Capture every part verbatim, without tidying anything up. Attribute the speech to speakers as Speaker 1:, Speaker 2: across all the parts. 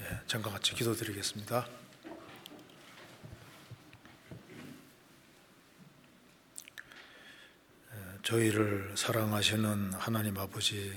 Speaker 1: 예, 잠깐 같이 기도드리겠습니다. 예, 저희를 사랑하시는 하나님 아버지,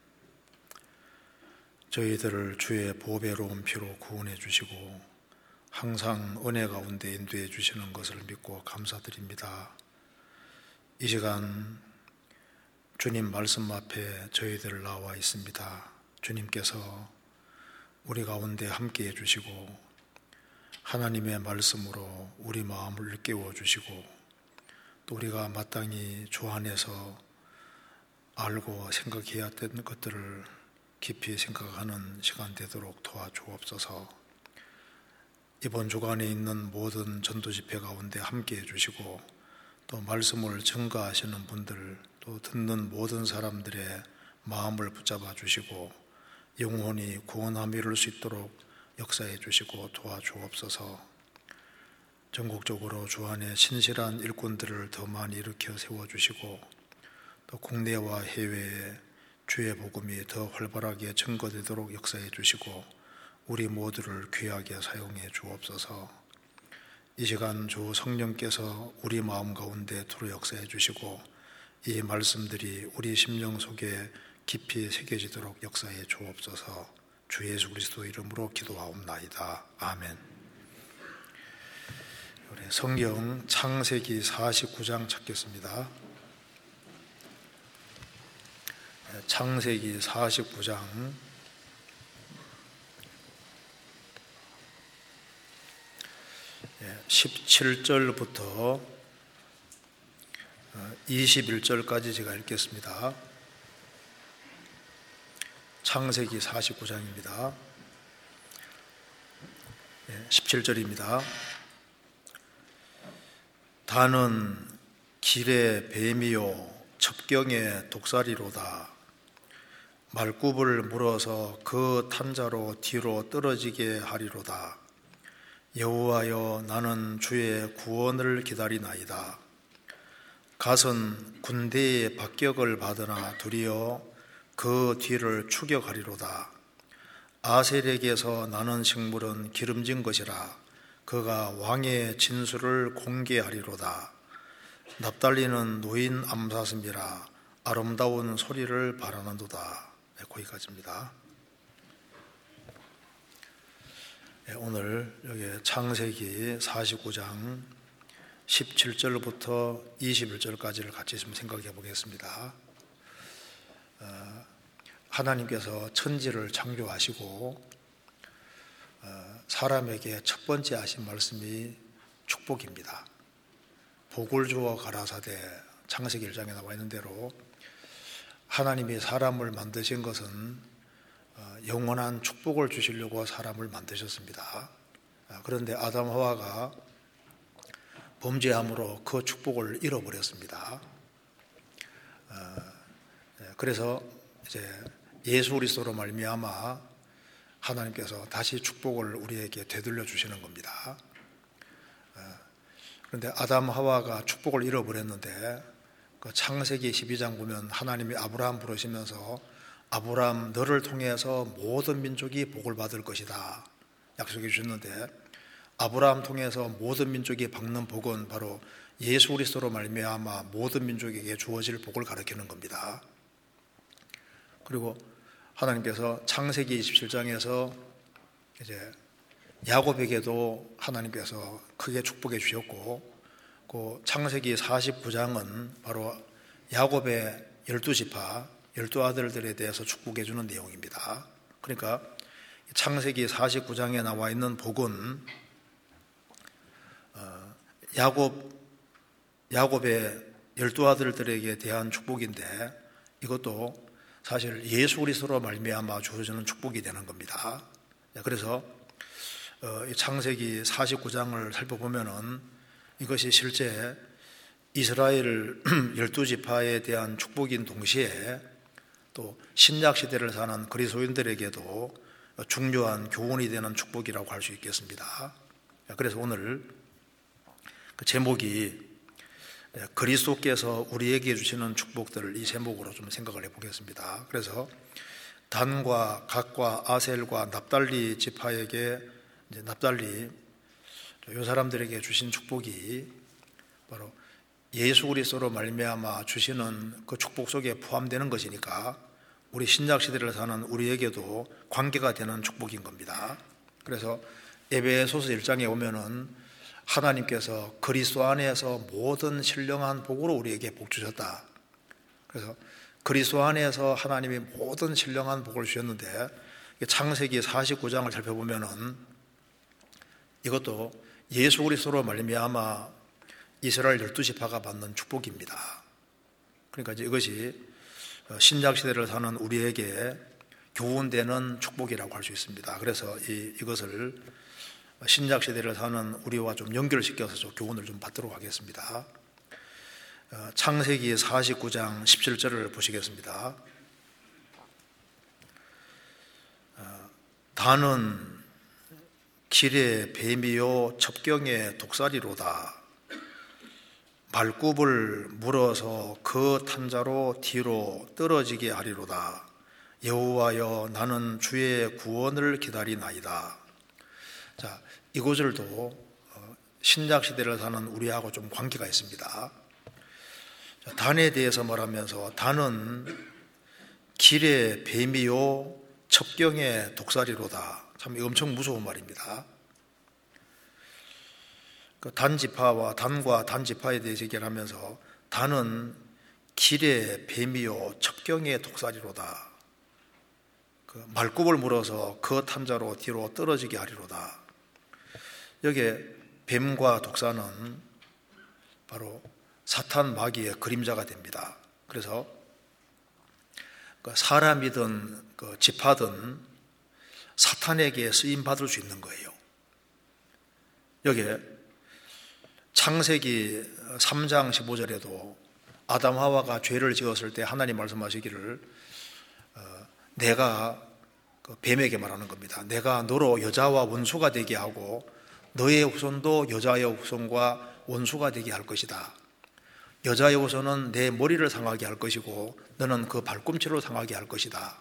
Speaker 1: 저희들을 주의 보배로운 피로 구원해 주시고 항상 은혜 가운데 인도해 주시는 것을 믿고 감사드립니다. 이 시간 주님 말씀 앞에 저희들 나와 있습니다. 주님께서 우리 가운데 함께 해주시고 하나님의 말씀으로 우리 마음을 깨워주시고 또 우리가 마땅히 주 안에서 알고 생각해야 되는 것들을 깊이 생각하는 시간 되도록 도와주옵소서. 이번 주간에 있는 모든 전도집회 가운데 함께 해주시고 또 말씀을 증거하시는 분들 또 듣는 모든 사람들의 마음을 붙잡아 주시고 영혼이 구원함 이룰 수 있도록 역사해 주시고 도와주옵소서. 전국적으로 주 안에 신실한 일꾼들을 더 많이 일으켜 세워주시고 또 국내와 해외에 주의 복음이 더 활발하게 증거되도록 역사해 주시고 우리 모두를 귀하게 사용해 주옵소서. 이 시간 주 성령께서 우리 마음 가운데 두루 역사해 주시고 이 말씀들이 우리 심령 속에 깊이 새겨지도록 역사해 주옵소서. 주 예수 그리스도 이름으로 기도하옵나이다. 아멘. 우리 성경 창세기 사십구 장 찾겠습니다. 창세기 사십구 장 십칠 절부터 이십일 절까지 제가 읽겠습니다. 창세기 사십구 장입니다. 십칠 절입니다. 다는 길의 뱀이요 첩경의 독사리로다. 말굽을 물어서 그 탄자로 뒤로 떨어지게 하리로다. 여호와여, 나는 주의 구원을 기다리나이다. 갓은 군대의 박격을 받으나 두리어 그 뒤를 추격하리로다. 아셀에게서 나는 식물은 기름진 것이라. 그가 왕의 진술을 공개하리로다. 납달리는 노인 암사슴이라. 아름다운 소리를 바라는도다. 네, 거기까지입니다. 네, 오늘 여기 창세기 사십구 장 십칠 절부터 이십일 절까지를 같이 좀 생각해 보겠습니다. 어, 하나님께서 천지를 창조하시고 어, 사람에게 첫 번째 하신 말씀이 축복입니다. 복을 주어 가라사대 창세기 일 장에 나와 있는 대로 하나님이 사람을 만드신 것은 어, 영원한 축복을 주시려고 사람을 만드셨습니다. 어, 그런데 아담 하와가 범죄함으로 그 축복을 잃어버렸습니다. 어, 그래서 이제 예수 그리스도로 말미암아 하나님께서 다시 축복을 우리에게 되돌려 주시는 겁니다. 그런데 아담 하와가 축복을 잃어버렸는데 그 창세기 십이 장 보면 하나님이 아브라함 부르시면서 아브라함 너를 통해서 모든 민족이 복을 받을 것이다 약속해 주셨는데 아브라함 통해서 모든 민족이 받는 복은 바로 예수 그리스도로 말미암아 모든 민족에게 주어질 복을 가리키는 겁니다. 그리고 하나님께서 창세기 이십칠 장에서 이제 야곱에게도 하나님께서 크게 축복해 주셨고, 그 창세기 사십구 장은 바로 야곱의 열두 지파, 열두 아들들에 대해서 축복해 주는 내용입니다. 그러니까 창세기 사십구 장에 나와 있는 복은 야곱, 야곱의 열두 아들들에게 대한 축복인데 이것도 사실 예수 그리스도로 말미암아 주어지는 축복이 되는 겁니다. 그래서 창세기 사십구 장을 살펴보면은 이것이 실제 이스라엘 열두 지파에 대한 축복인 동시에 또 신약 시대를 사는 그리스도인들에게도 중요한 교훈이 되는 축복이라고 할 수 있겠습니다. 그래서 오늘 그 제목이 그리스도께서 우리에게 주시는 축복들을 이 제목으로 좀 생각을 해보겠습니다. 그래서 단과 갓과 아셀과 납달리 지파에게 이제 납달리 이 사람들에게 주신 축복이 바로 예수 그리스도로 말미암아 주시는 그 축복 속에 포함되는 것이니까 우리 신약 시대를 사는 우리에게도 관계가 되는 축복인 겁니다. 그래서 에베소서 일 장에 오면은 하나님께서 그리스도 안에서 모든 신령한 복으로 우리에게 복 주셨다. 그래서 그리스도 안에서 하나님이 모든 신령한 복을 주셨는데 창세기 사십구 장을 살펴보면은 이것도 예수 그리스도로 말미암아 이스라엘 열두 지파가 받는 축복입니다. 그러니까 이제 이것이 신약 시대를 사는 우리에게 교훈되는 축복이라고 할 수 있습니다. 그래서 이, 이것을 신약 시대를 사는 우리와 좀 연결시켜서 좀 교훈을 좀 받도록 하겠습니다. 창세기 사십구 장 십칠 절을 보시겠습니다. 단은 길의 뱀이요 첩경의 독사리로다. 말굽을 물어서 그 탄자로 뒤로 떨어지게 하리로다. 여호와여 나는 주의 구원을 기다리나이다. 자, 이 구절도 신약 시대를 사는 우리하고 좀 관계가 있습니다. 단에 대해서 말하면서 단은 길의 뱀이요 첩경의 독사리로다. 참 엄청 무서운 말입니다. 그 단지파와 단과 단지파에 대해서 얘기를 하면서 단은 길의 뱀이요 첩경의 독사리로다. 그 말굽을 물어서 그 탄자로 뒤로 떨어지게 하리로다. 여기에 뱀과 독사는 바로 사탄 마귀의 그림자가 됩니다. 그래서 사람이든 그 지파든 사탄에게 쓰임 받을 수 있는 거예요. 여기에 창세기 삼 장 십오 절에도 아담 하와가 죄를 지었을 때 하나님 말씀하시기를 어, 내가 그 뱀에게 말하는 겁니다. 내가 너로 여자와 원수가 되게 하고 너의 후손도 여자의 후손과 원수가 되게 할 것이다. 여자의 후손은 내 머리를 상하게 할 것이고 너는 그 발꿈치로 상하게 할 것이다.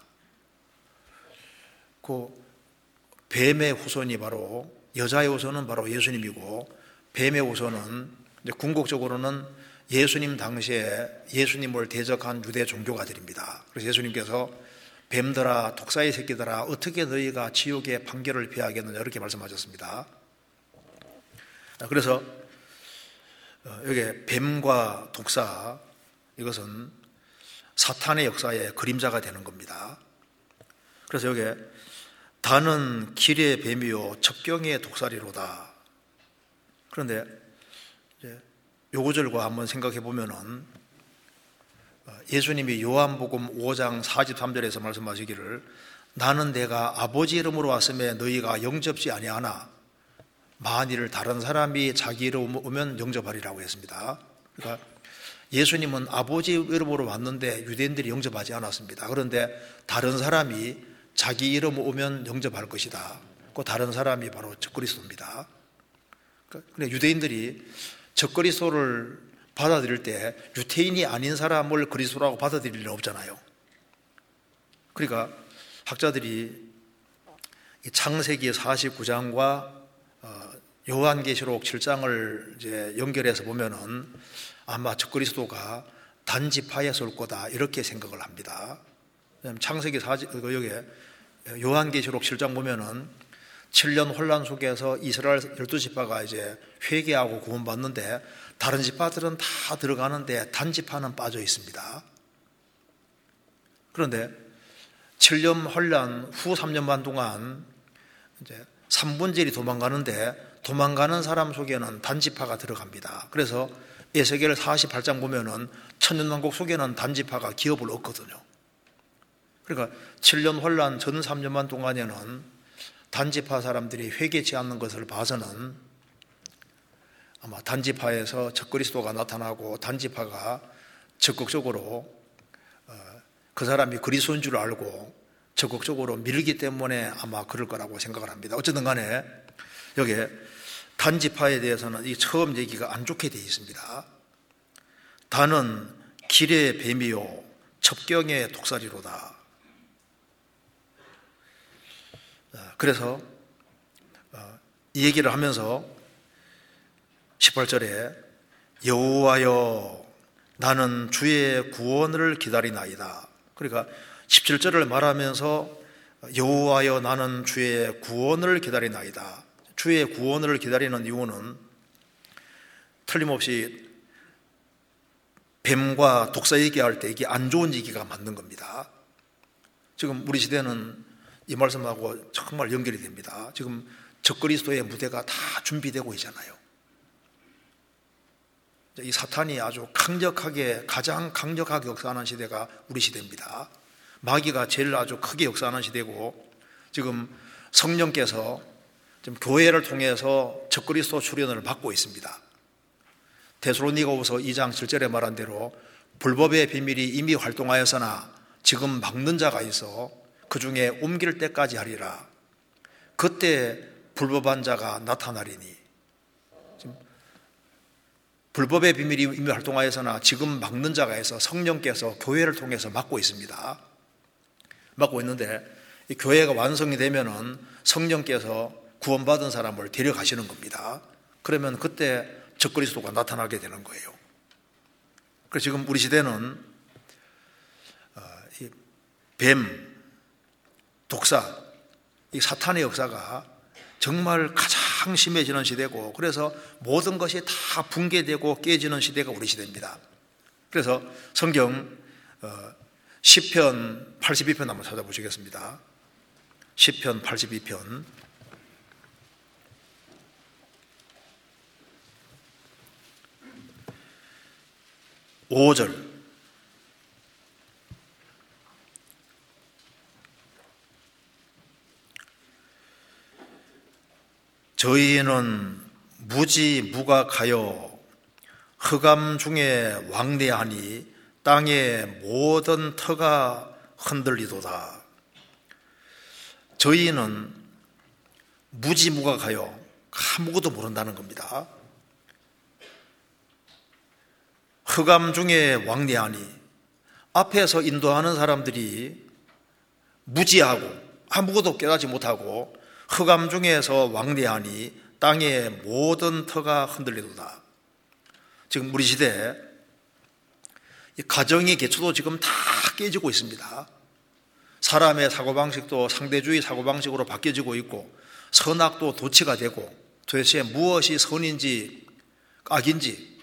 Speaker 1: 그 뱀의 후손이 바로 여자의 후손은 바로 예수님이고 뱀의 후손은 이제 궁극적으로는 예수님 당시에 예수님을 대적한 유대 종교가들입니다. 그래서 예수님께서 뱀들아 독사의 새끼들아 어떻게 너희가 지옥의 판결을 피하겠느냐 이렇게 말씀하셨습니다. 그래서 여기 뱀과 독사 이것은 사탄의 역사의 그림자가 되는 겁니다. 그래서 여기 단은 길의 뱀이요 첩경의 독사리로다. 그런데 이제 요 구절과 한번 생각해 보면은 예수님이 요한복음 오 장 사십삼 절에서 말씀하시기를 나는 내가 아버지 이름으로 왔음에 너희가 영접지 아니하나 만일 다른 사람이 자기 이름 오면 영접하리라고 했습니다. 그러니까 예수님은 아버지 이름으로 왔는데 유대인들이 영접하지 않았습니다. 그런데 다른 사람이 자기 이름 오면 영접할 것이다. 그 다른 사람이 바로 적그리스도입니다. 그런데 유대인들이 적그리스도를 받아들일 때 유태인이 아닌 사람을 그리스도라고 받아들일 일은 없잖아요. 그러니까 학자들이 창세기 사십구 장과 요한계시록 칠 장을 이제 연결해서 보면은 아마 적그리스도가 단지파에서 올 거다 이렇게 생각을 합니다. 창세기 사십 여기 요한계시록 칠 장 보면은 칠 년 혼란 속에서 이스라엘 열두 지파가 이제 회개하고 구원받는데 다른 지파들은 다 들어가는데 단지파는 빠져 있습니다. 그런데 칠 년 혼란 후 삼 년 반 동안 이제 삼분의 일이 도망가는데 도망가는 사람 속에는 단지파가 들어갑니다. 그래서 에스겔 사십팔 장 보면은 천년왕국 속에는 단지파가 기업을 얻거든요. 그러니까 칠 년 혼란 전 삼 년 반 동안에는 단지파 사람들이 회개치 않는 것을 봐서는 아마 단지파에서 적그리스도가 나타나고 단지파가 적극적으로 그 사람이 그리스도인 줄 알고 적극적으로 밀기 때문에 아마 그럴 거라고 생각을 합니다. 어쨌든 간에 여기 단지파에 대해서는 이 처음 얘기가 안 좋게 되어 있습니다. 단은 길의 뱀이요 첩경의 독사리로다. 그래서 이 얘기를 하면서 십팔 절에 여호와여 나는 주의 구원을 기다리나이다. 그러니까 십칠 절을 말하면서 여호와여 나는 주의 구원을 기다리나이다. 주의 구원을 기다리는 이유는 틀림없이 뱀과 독사 얘기할 때 이게 안 좋은 얘기가 맞는 겁니다. 지금 우리 시대는 이 말씀하고 정말 연결이 됩니다. 지금 적그리스도의 무대가 다 준비되고 있잖아요. 이 사탄이 아주 강력하게, 가장 강력하게 역사하는 시대가 우리 시대입니다. 마귀가 제일 아주 크게 역사하는 시대고, 지금 성령께서 지금 교회를 통해서 적그리스도 출현을 막고 있습니다. 데살로니가후서 이 장 칠 절에 말한 대로 불법의 비밀이 이미 활동하였으나 지금 막는 자가 있어 그 중에 옮길 때까지 하리라. 그때 불법한 자가 나타나리니. 지금 불법의 비밀이 이미 활동하여서나 지금 막는 자가 있어 성령께서 교회를 통해서 막고 있습니다. 막고 있는데 이 교회가 완성이 되면은 성령께서 구원받은 사람을 데려가시는 겁니다. 그러면 그때 적그리스도가 나타나게 되는 거예요. 그래서 지금 우리 시대는 뱀, 독사, 이 사탄의 역사가 정말 가장 심해지는 시대고, 그래서 모든 것이 다 붕괴되고 깨지는 시대가 우리 시대입니다. 그래서 성경 시편 팔십이 편 한번 찾아보시겠습니다. 시편 팔십이 편 오 절. 저희는 무지무각하여 흑암 중에 왕래하니 땅의 모든 터가 흔들리도다. 저희는 무지무각하여 아무것도 모른다는 겁니다. 흑암 중에 왕래하니, 앞에서 인도하는 사람들이 무지하고 아무것도 깨닫지 못하고 흑암 중에서 왕래하니 땅의 모든 터가 흔들리도다. 지금 우리 시대 가정의 기초도 지금 다 깨지고 있습니다. 사람의 사고방식도 상대주의 사고방식으로 바뀌어지고 있고, 선악도 도치가 되고, 도대체 무엇이 선인지 악인지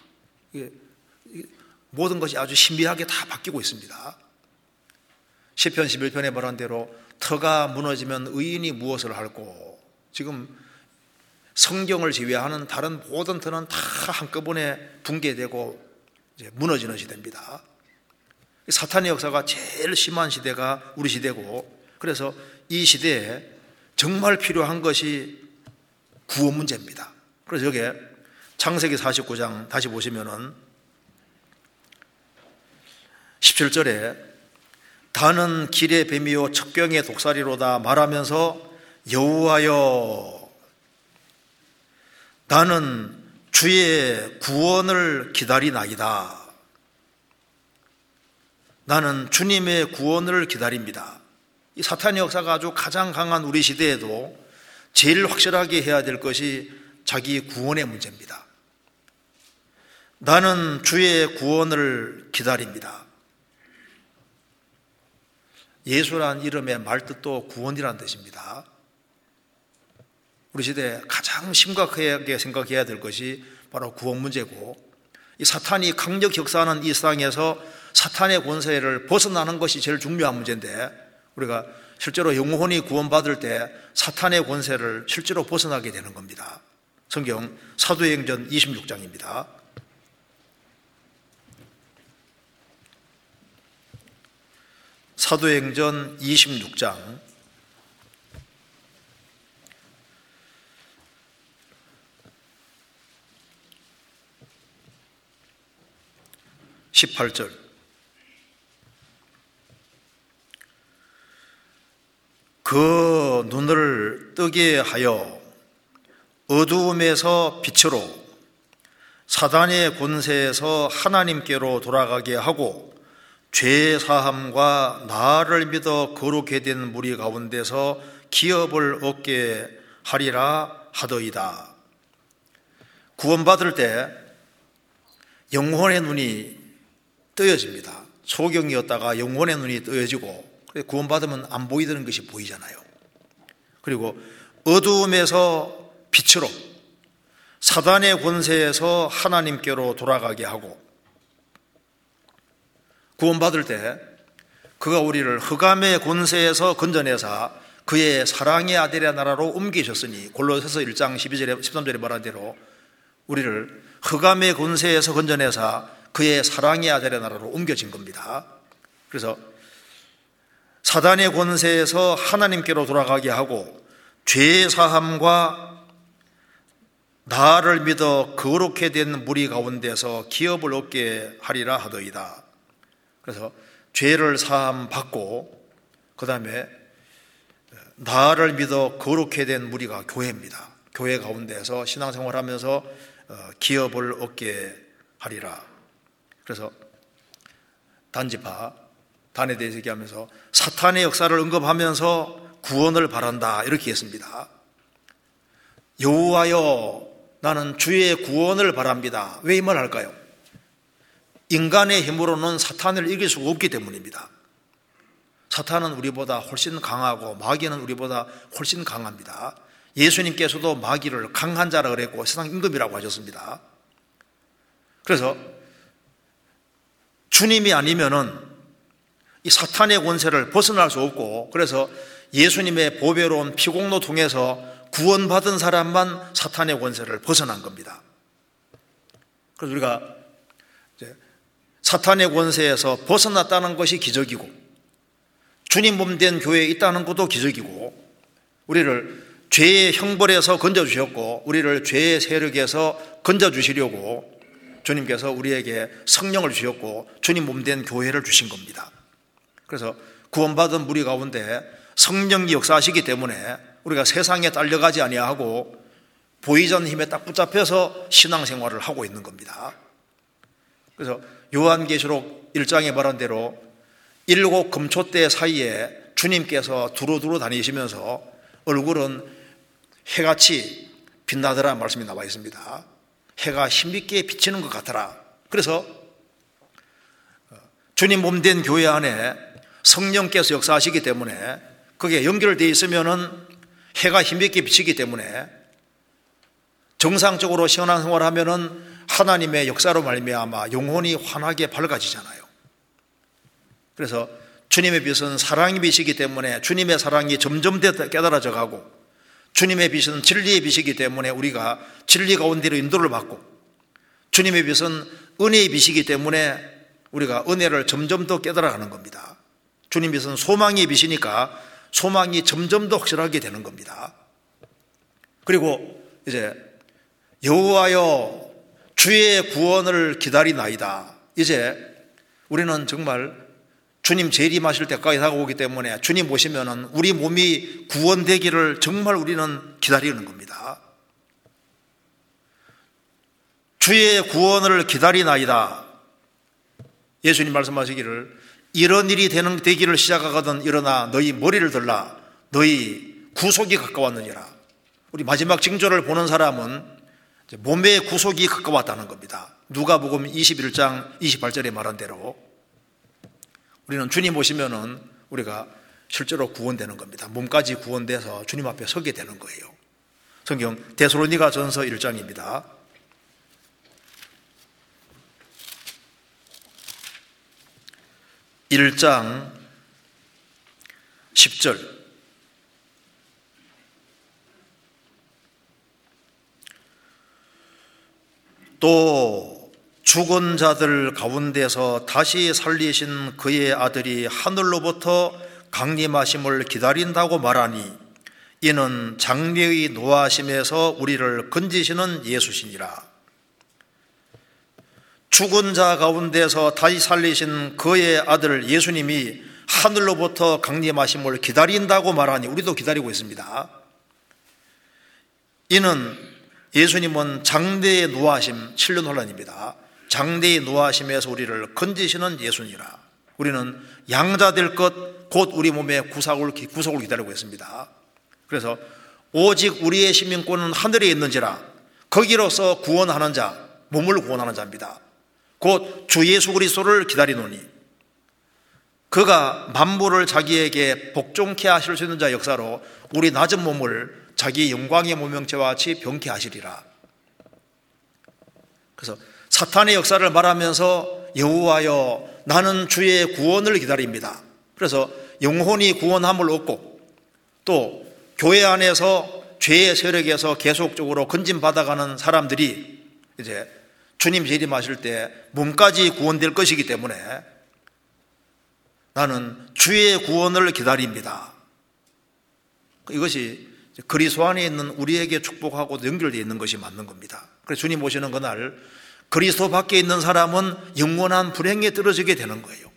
Speaker 1: 모든 것이 아주 신비하게 다 바뀌고 있습니다. 시편 십일 편에 말한 대로 터가 무너지면 의인이 무엇을 할꼬. 지금 성경을 제외하는 다른 모든 터는 다 한꺼번에 붕괴되고 이제 무너지는 시대입니다. 사탄의 역사가 제일 심한 시대가 우리 시대고, 그래서 이 시대에 정말 필요한 것이 구원 문제입니다. 그래서 여기에 창세기 사십구 장 다시 보시면은 십칠 절에 다는 길의 뱀이요 척경의 독사리로다 말하면서 여호와여 나는 주의 구원을 기다리나이다. 나는 주님의 구원을 기다립니다. 이 사탄의 역사가 아주 가장 강한 우리 시대에도 제일 확실하게 해야 될 것이 자기 구원의 문제입니다. 나는 주의 구원을 기다립니다. 예수란 이름의 말뜻도 구원이란 뜻입니다. 우리 시대에 가장 심각하게 생각해야 될 것이 바로 구원 문제고, 이 사탄이 강력 역사하는 이 세상에서 사탄의 권세를 벗어나는 것이 제일 중요한 문제인데, 우리가 실제로 영혼이 구원받을 때 사탄의 권세를 실제로 벗어나게 되는 겁니다. 성경 사도행전 이십육 장입니다. 사도행전 이십육 장 십팔 절. 그 눈을 뜨게 하여 어두움에서 빛으로 사단의 권세에서 하나님께로 돌아가게 하고 죄 사함과 나를 믿어 거룩해 된 무리 가운데서 기업을 얻게 하리라 하더이다. 구원받을 때 영혼의 눈이 뜨여집니다. 소경이었다가 영혼의 눈이 뜨여지고 구원받으면 안 보이던 것이 보이잖아요. 그리고 어두움에서 빛으로, 사단의 권세에서 하나님께로 돌아가게 하고, 구원받을 때 그가 우리를 흑암의 권세에서 건져내사 그의 사랑의 아들의 나라로 옮기셨으니, 골로새서 일 장 십이 절에 십삼 절에 말한 대로 우리를 흑암의 권세에서 건져내사 그의 사랑의 아들의 나라로 옮겨진 겁니다. 그래서 사단의 권세에서 하나님께로 돌아가게 하고 죄 사함과 나를 믿어 거룩해 된 무리 가운데서 기업을 얻게 하리라 하더이다. 그래서 죄를 사함 받고 그 다음에 나를 믿어 거룩해 된 무리가 교회입니다. 교회 가운데서 신앙생활하면서 기업을 얻게 하리라. 그래서 단지파, 단에 대해서 얘기하면서 사탄의 역사를 언급하면서 구원을 바란다 이렇게 했습니다. 여호와여 나는 주의 구원을 바랍니다. 왜 이 말을 할까요? 인간의 힘으로는 사탄을 이길 수가 없기 때문입니다. 사탄은 우리보다 훨씬 강하고 마귀는 우리보다 훨씬 강합니다. 예수님께서도 마귀를 강한 자라 그랬고 세상 임금이라고 하셨습니다. 그래서 주님이 아니면은 이 사탄의 권세를 벗어날 수 없고, 그래서 예수님의 보배로운 피공로 통해서 구원받은 사람만 사탄의 권세를 벗어난 겁니다. 그래서 우리가 이제 사탄의 권세에서 벗어났다는 것이 기적이고, 주님 몸 된 교회에 있다는 것도 기적이고, 우리를 죄의 형벌에서 건져주셨고 우리를 죄의 세력에서 건져주시려고 주님께서 우리에게 성령을 주셨고 주님 몸 된 교회를 주신 겁니다. 그래서 구원받은 무리 가운데 성령이 역사하시기 때문에 우리가 세상에 딸려가지 아니하고 보이지 않는 힘에 딱 붙잡혀서 신앙생활을 하고 있는 겁니다. 그래서 요한계시록 일 장에 말한 대로 일곱 금초대 사이에 주님께서 두루두루 다니시면서 얼굴은 해같이 빛나더라 말씀이 나와 있습니다. 해가 힘있게 비치는 것 같더라. 그래서 주님 몸 된 교회 안에 성령께서 역사하시기 때문에 그게 연결되어 있으면은 해가 힘있게 비치기 때문에 정상적으로 신앙생활을 하면은 하나님의 역사로 말미암아 영혼이 환하게 밝아지잖아요. 그래서 주님의 빛은 사랑의 빛이기 때문에 주님의 사랑이 점점 깨달아져 가고, 주님의 빛은 진리의 빛이기 때문에 우리가 진리 가운데로 인도를 받고, 주님의 빛은 은혜의 빛이기 때문에 우리가 은혜를 점점 더 깨달아가는 겁니다. 주님의 빛은 소망의 빛이니까 소망이 점점 더 확실하게 되는 겁니다. 그리고 이제 여호와여 주의 구원을 기다리나이다. 이제 우리는 정말 주님 재림하실 때까지 다가오기 때문에 주님 보시면은 우리 몸이 구원되기를 정말 우리는 기다리는 겁니다. 주의 구원을 기다리나이다. 예수님 말씀하시기를 이런 일이 되는, 되기를 시작하거든 일어나 너희 머리를 들라. 너희 구속이 가까웠느니라. 우리 마지막 징조를 보는 사람은 몸의 구속이 가까웠다는 겁니다. 누가복음 이십일 장 이십팔 절에 말한 대로 우리는 주님 오시면은 우리가 실제로 구원되는 겁니다. 몸까지 구원돼서 주님 앞에 서게 되는 거예요. 성경 데살로니가 전서 일 장입니다. 일 장 십 절. 또 죽은 자들 가운데서 다시 살리신 그의 아들이 하늘로부터 강림하심을 기다린다고 말하니 이는 장래의 노하심에서 우리를 건지시는 예수시니라. 죽은 자 가운데서 다시 살리신 그의 아들 예수님이 하늘로부터 강림하심을 기다린다고 말하니 우리도 기다리고 있습니다. 이는 예수님은 장래의 노하심 칠 년 혼란입니다. 장래의 노하심에서 우리를 건지시는 예수니라. 우리는 양자 될 것 곧 우리 몸의 구속을, 구속을 기다리고 있습니다. 그래서 오직 우리의 시민권은 하늘에 있는지라 거기로서 구원하는 자, 몸을 구원하는 자입니다. 곧 주 예수 그리스도를 기다리노니 그가 만물을 자기에게 복종케 하실 수 있는 자 역사로 우리 낮은 몸을 자기 영광의 모명체와 같이 병케 하시리라. 그래서 사탄의 역사를 말하면서 여호와여 나는 주의 구원을 기다립니다. 그래서 영혼이 구원함을 얻고 또 교회 안에서 죄의 세력에서 계속적으로 건진받아가는 사람들이 이제 주님 재림하실 때 몸까지 구원될 것이기 때문에 나는 주의 구원을 기다립니다. 이것이 그리스도 안에 있는 우리에게 축복하고 연결되어 있는 것이 맞는 겁니다. 그래서 주님 오시는 그날 그리스도 밖에 있는 사람은 영원한 불행에 떨어지게 되는 거예요.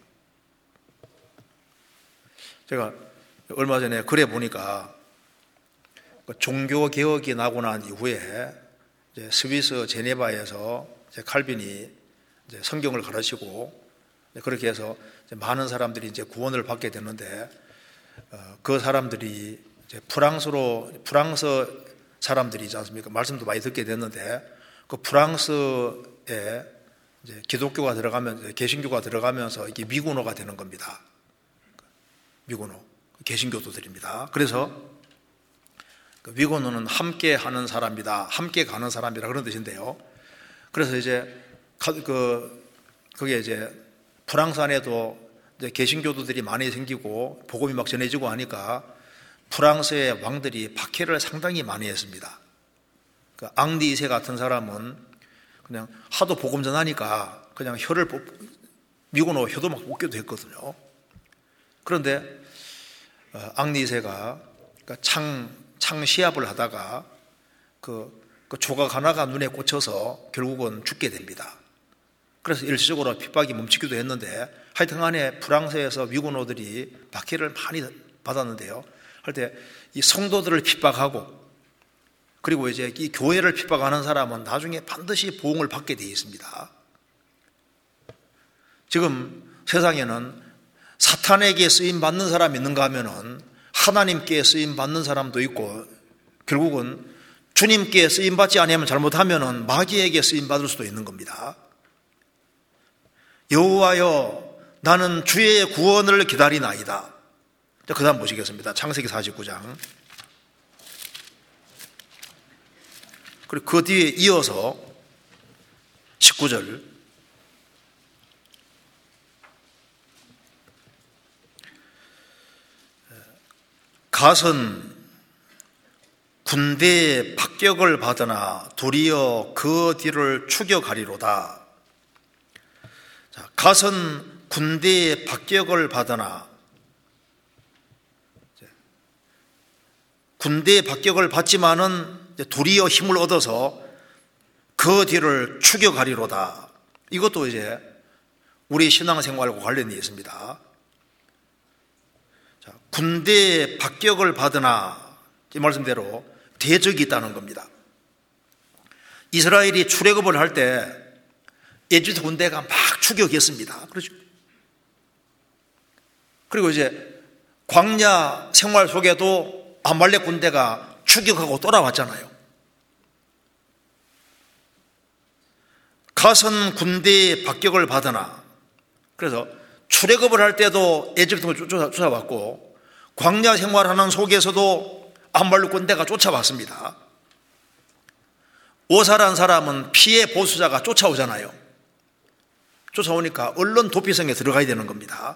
Speaker 1: 제가 얼마 전에 글에 보니까 종교 개혁이 나고 난 이후에 이제 스위스 제네바에서 이제 칼빈이 이제 성경을 가르치고 그렇게 해서 이제 많은 사람들이 이제 구원을 받게 됐는데 어, 그 사람들이 이제 프랑스로 프랑스 사람들이지 않습니까? 말씀도 많이 듣게 됐는데 그 프랑스에 이제 기독교가 들어가면 개신교가 들어가면서 이게 미군노가 되는 겁니다. 미군노 개신교도들입니다. 그래서 그 미군노는 함께 하는 사람이다, 함께 가는 사람이다 그런 뜻인데요. 그래서 이제 그 그게 이제 프랑스 안에도 이제 개신교도들이 많이 생기고 복음이 막 전해지고 하니까 프랑스의 왕들이 박해를 상당히 많이 했습니다. 그 앙리 이 세 같은 사람은 그냥 하도 복음 전하니까 그냥 혀를 미군노 혀도 막 뽑기도 했거든요. 그런데 앙리 이 세가 창, 창 시합을 하다가 그, 그 조각 하나가 눈에 꽂혀서 결국은 죽게 됩니다. 그래서 일시적으로 핍박이 멈추기도 했는데 하여튼 간에 프랑스에서 미군노들이 박해를 많이 받았는데요. 할 때 이 성도들을 핍박하고 그리고 이제 이 교회를 핍박하는 사람은 나중에 반드시 보응을 받게 되어 있습니다. 지금 세상에는 사탄에게 쓰임받는 사람이 있는가 하면은 하나님께 쓰임받는 사람도 있고 결국은 주님께 쓰임받지 않으면 잘못하면은 마귀에게 쓰임받을 수도 있는 겁니다. 여호와여 나는 주의 구원을 기다리나이다. 그 다음 보시겠습니다. 창세기 사십구 장. 그리고 그 뒤에 이어서 십구 절. 갓은 군대의 박격을 받으나 도리어 그 뒤를 추격하리로다. 자, 갓은 군대의 박격을 받으나 군대의 박격을 받지만은 도리어 힘을 얻어서 그 뒤를 추격하리로다. 이것도 이제 우리 신앙생활과 관련이 있습니다. 자, 군대의 박격을 받으나 이 말씀대로 대적이 있다는 겁니다. 이스라엘이 출애굽을 할 때 에집트 군대가 막 추격했습니다. 그렇죠? 그리고 이제 광야 생활 속에도 아말렉 군대가 추격하고 돌아왔잖아요. 갓은 군대의 박격을 받으나 그래서 출애굽을 할 때도 에집트 쫓아왔고 광야 생활하는 속에서도 아말렉 군대가 쫓아왔습니다. 오살한 사람은 피해 보수자가 쫓아오잖아요. 쫓아오니까 얼른 도피성에 들어가야 되는 겁니다.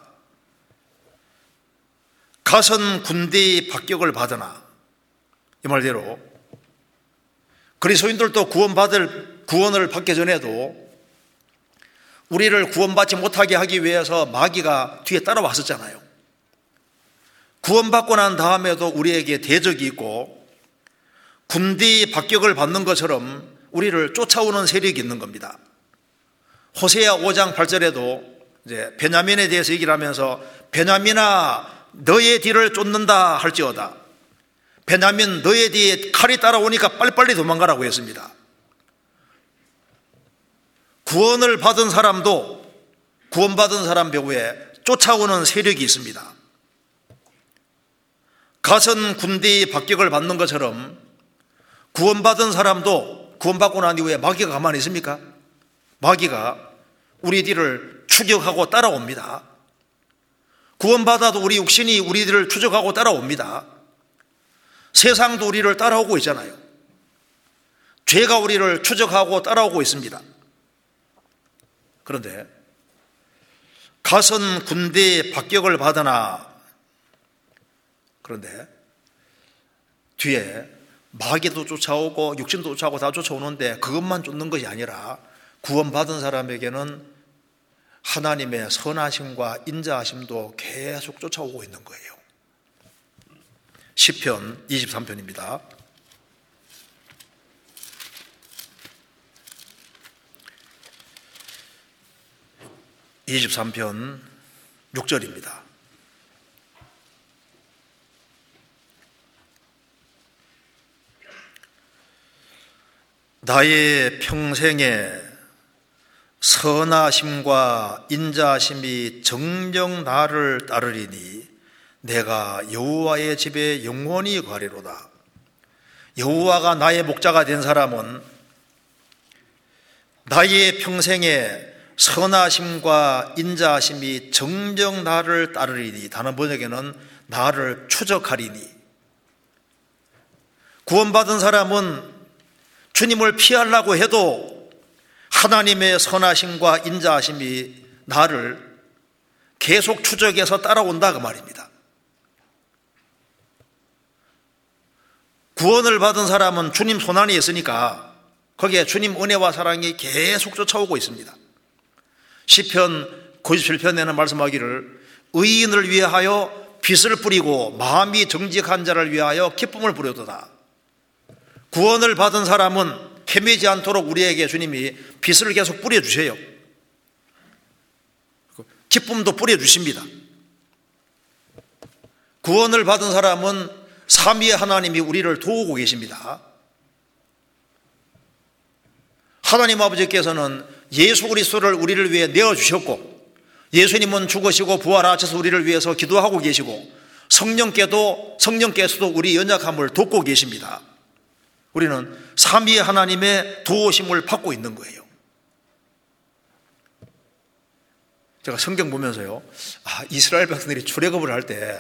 Speaker 1: 갓은 군대의 박격을 받으나 이 말대로 그리스도인들도 구원받을 구원을 받기 전에도 우리를 구원받지 못하게 하기 위해서 마귀가 뒤에 따라왔었잖아요. 구원받고 난 다음에도 우리에게 대적이 있고 군대의 박격을 받는 것처럼 우리를 쫓아오는 세력이 있는 겁니다. 호세아 오 장 팔 절에도 이제 베냐민에 대해서 얘기를 하면서 베냐민아 너의 뒤를 쫓는다 할지어다. 베냐민 너의 뒤에 칼이 따라오니까 빨리빨리 도망가라고 했습니다. 구원을 받은 사람도 구원받은 사람 배후에 쫓아오는 세력이 있습니다. 가선 군대의 박격을 받는 것처럼 구원받은 사람도 구원받고 난 이후에 마귀가 가만히 있습니까? 마귀가 우리들을 추격하고 따라옵니다. 구원받아도 우리 육신이 우리들을 추적하고 따라옵니다. 세상도 우리를 따라오고 있잖아요. 죄가 우리를 추적하고 따라오고 있습니다. 그런데 가선 군대의 박격을 받으나, 그런데 뒤에 마귀도 쫓아오고 육신도 쫓아오고 다 쫓아오는데 그것만 쫓는 것이 아니라 구원받은 사람에게는 하나님의 선하심과 인자하심도 계속 쫓아오고 있는 거예요. 시편 이십삼 편입니다. 이십삼 편 육 절입니다. 나의 평생에 선하심과 인자하심이 정녕 나를 따르리니 내가 여호와의 집에 영원히 거하리로다. 여호와가 나의 목자가 된 사람은 나의 평생에 선하심과 인자하심이 정녕 나를 따르리니, 다른 번역에는 나를 추적하리니. 구원받은 사람은 주님을 피하려고 해도 하나님의 선하심과 인자하심이 나를 계속 추적해서 따라온다 그 말입니다. 구원을 받은 사람은 주님 손안에 있으니까 거기에 주님 은혜와 사랑이 계속 쫓아오고 있습니다. 시편 구십칠 편에는 말씀하기를 의인을 위하여 빛을 뿌리고 마음이 정직한 자를 위하여 기쁨을 부려도다. 구원을 받은 사람은 헤매지 않도록 우리에게 주님이 빛을 계속 뿌려주세요. 기쁨도 뿌려주십니다. 구원을 받은 사람은 삼위의 하나님이 우리를 도우고 계십니다. 하나님 아버지께서는 예수 그리스도를 우리를 위해 내어주셨고, 예수님은 죽으시고 부활하셔서 우리를 위해서 기도하고 계시고, 성령께도 성령께서도 우리 연약함을 돕고 계십니다. 우리는 삼위의 하나님의 도우심을 받고 있는 거예요. 제가 성경 보면서요, 아, 이스라엘 백성들이 출애굽을 할 때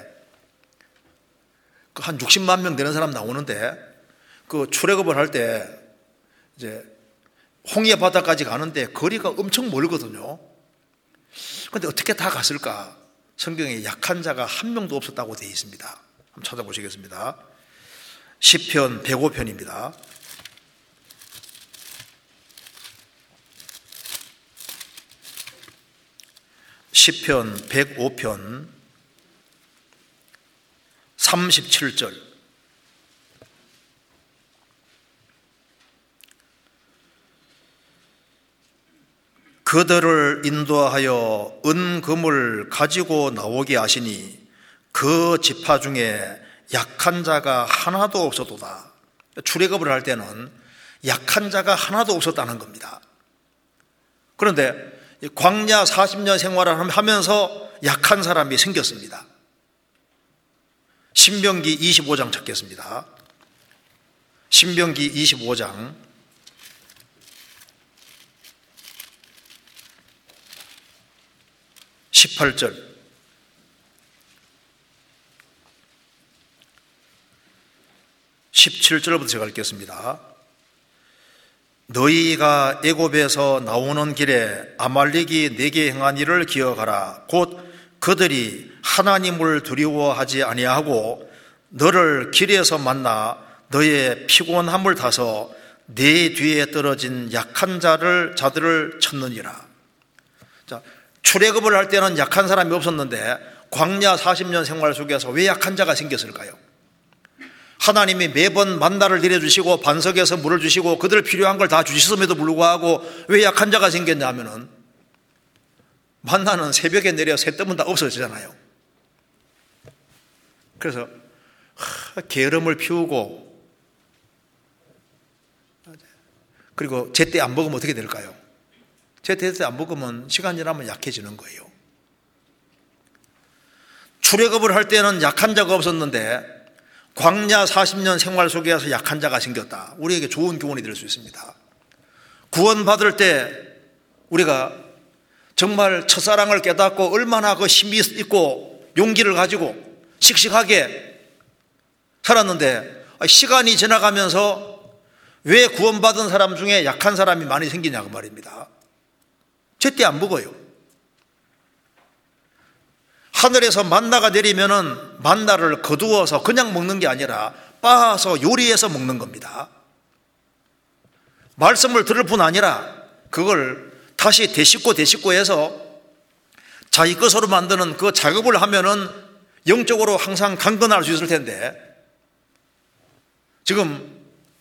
Speaker 1: 한 육십만 명 되는 사람 나오는데, 그 출애굽을 할 때 이제 홍해 바다까지 가는데 거리가 엄청 멀거든요. 그런데 어떻게 다 갔을까? 성경에 약한 자가 한 명도 없었다고 되어 있습니다. 한번 찾아보시겠습니다. 시편 백오 편입니다. 시편 백오 편 삼십칠 절. 그들을 인도하여 은금을 가지고 나오게 하시니 그 지파 중에 약한 자가 하나도 없었도다. 출애굽을 할 때는 약한 자가 하나도 없었다는 겁니다. 그런데 광야 사십 년 생활을 하면서 약한 사람이 생겼습니다. 신명기 이십오 장 찾겠습니다. 신명기 이십오 장 십팔 절. 십칠 절부터 제가 읽겠습니다. 너희가 애굽에서 나오는 길에 아말렉이 내게 행한 일을 기억하라. 곧 그들이 하나님을 두려워하지 아니하고 너를 길에서 만나 너의 피곤함을 타서 내 뒤에 떨어진 약한 자를 자들을 쳤느니라. 자, 출애굽을 할 때는 약한 사람이 없었는데 광야 사십 년 생활 속에서 왜 약한 자가 생겼을까요? 하나님이 매번 만나를 내려주시고 반석에서 물을 주시고 그들 필요한 걸 다 주셨음에도 불구하고 왜 약한 자가 생겼냐 하면은 만나는 새벽에 내려 새 뜨면 다 없어지잖아요. 그래서 하, 게으름을 피우고 그리고 제때 안 먹으면 어떻게 될까요? 제때 안 먹으면 시간 지나면 약해지는 거예요. 출애굽을 할 때는 약한 자가 없었는데 광야 사십 년 생활 속에서 약한 자가 생겼다. 우리에게 좋은 교훈이 될 수 있습니다. 구원받을 때 우리가 정말 첫사랑을 깨닫고 얼마나 그 힘이 있고 용기를 가지고 씩씩하게 살았는데 시간이 지나가면서 왜 구원받은 사람 중에 약한 사람이 많이 생기냐고 말입니다. 제때 안 먹어요. 하늘에서 만나가 내리면은 만나를 거두어서 그냥 먹는 게 아니라 빻아서 요리해서 먹는 겁니다. 말씀을 들을 뿐 아니라 그걸 다시 되씹고 되씹고 해서 자기 것으로 만드는 그 작업을 하면은 영적으로 항상 강건할 수 있을 텐데 지금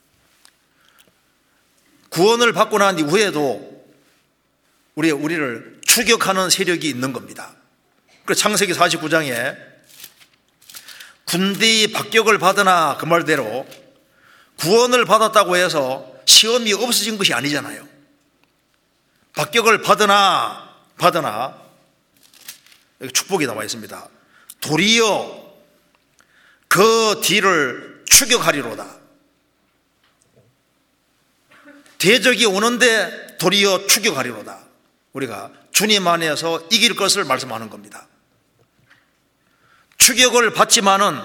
Speaker 1: 구원을 받고 난 이후에도 우리, 우리를 추격하는 세력이 있는 겁니다. 그래서 창세기 사십구 장에 군대의 박격을 받으나 그 말대로 구원을 받았다고 해서 시험이 없어진 것이 아니잖아요. 박격을 받으나 받으나 여기 축복이 나와 있습니다. 도리어 그 뒤를 추격하리로다. 대적이 오는데 도리어 추격하리로다. 우리가 주님 안에서 이길 것을 말씀하는 겁니다. 추격을 받지만은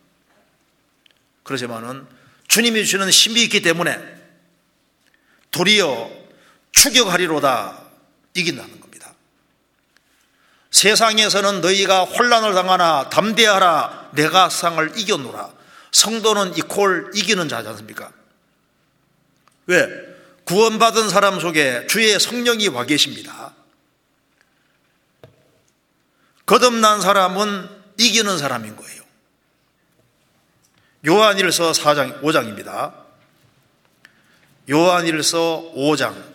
Speaker 1: 그러지만은 주님이 주시는 힘이 있기 때문에 도리어 추격하리로다. 이긴다는 겁니다. 세상에서는 너희가 혼란을 당하나 담대하라. 내가 세상을 이겼노라. 성도는 이퀄 이기는 자지 않습니까? 왜? 구원받은 사람 속에 주의 성령이 와 계십니다. 거듭난 사람은 이기는 사람인 거예요. 요한일서 사 장, 오 장입니다. 요한일서 오 장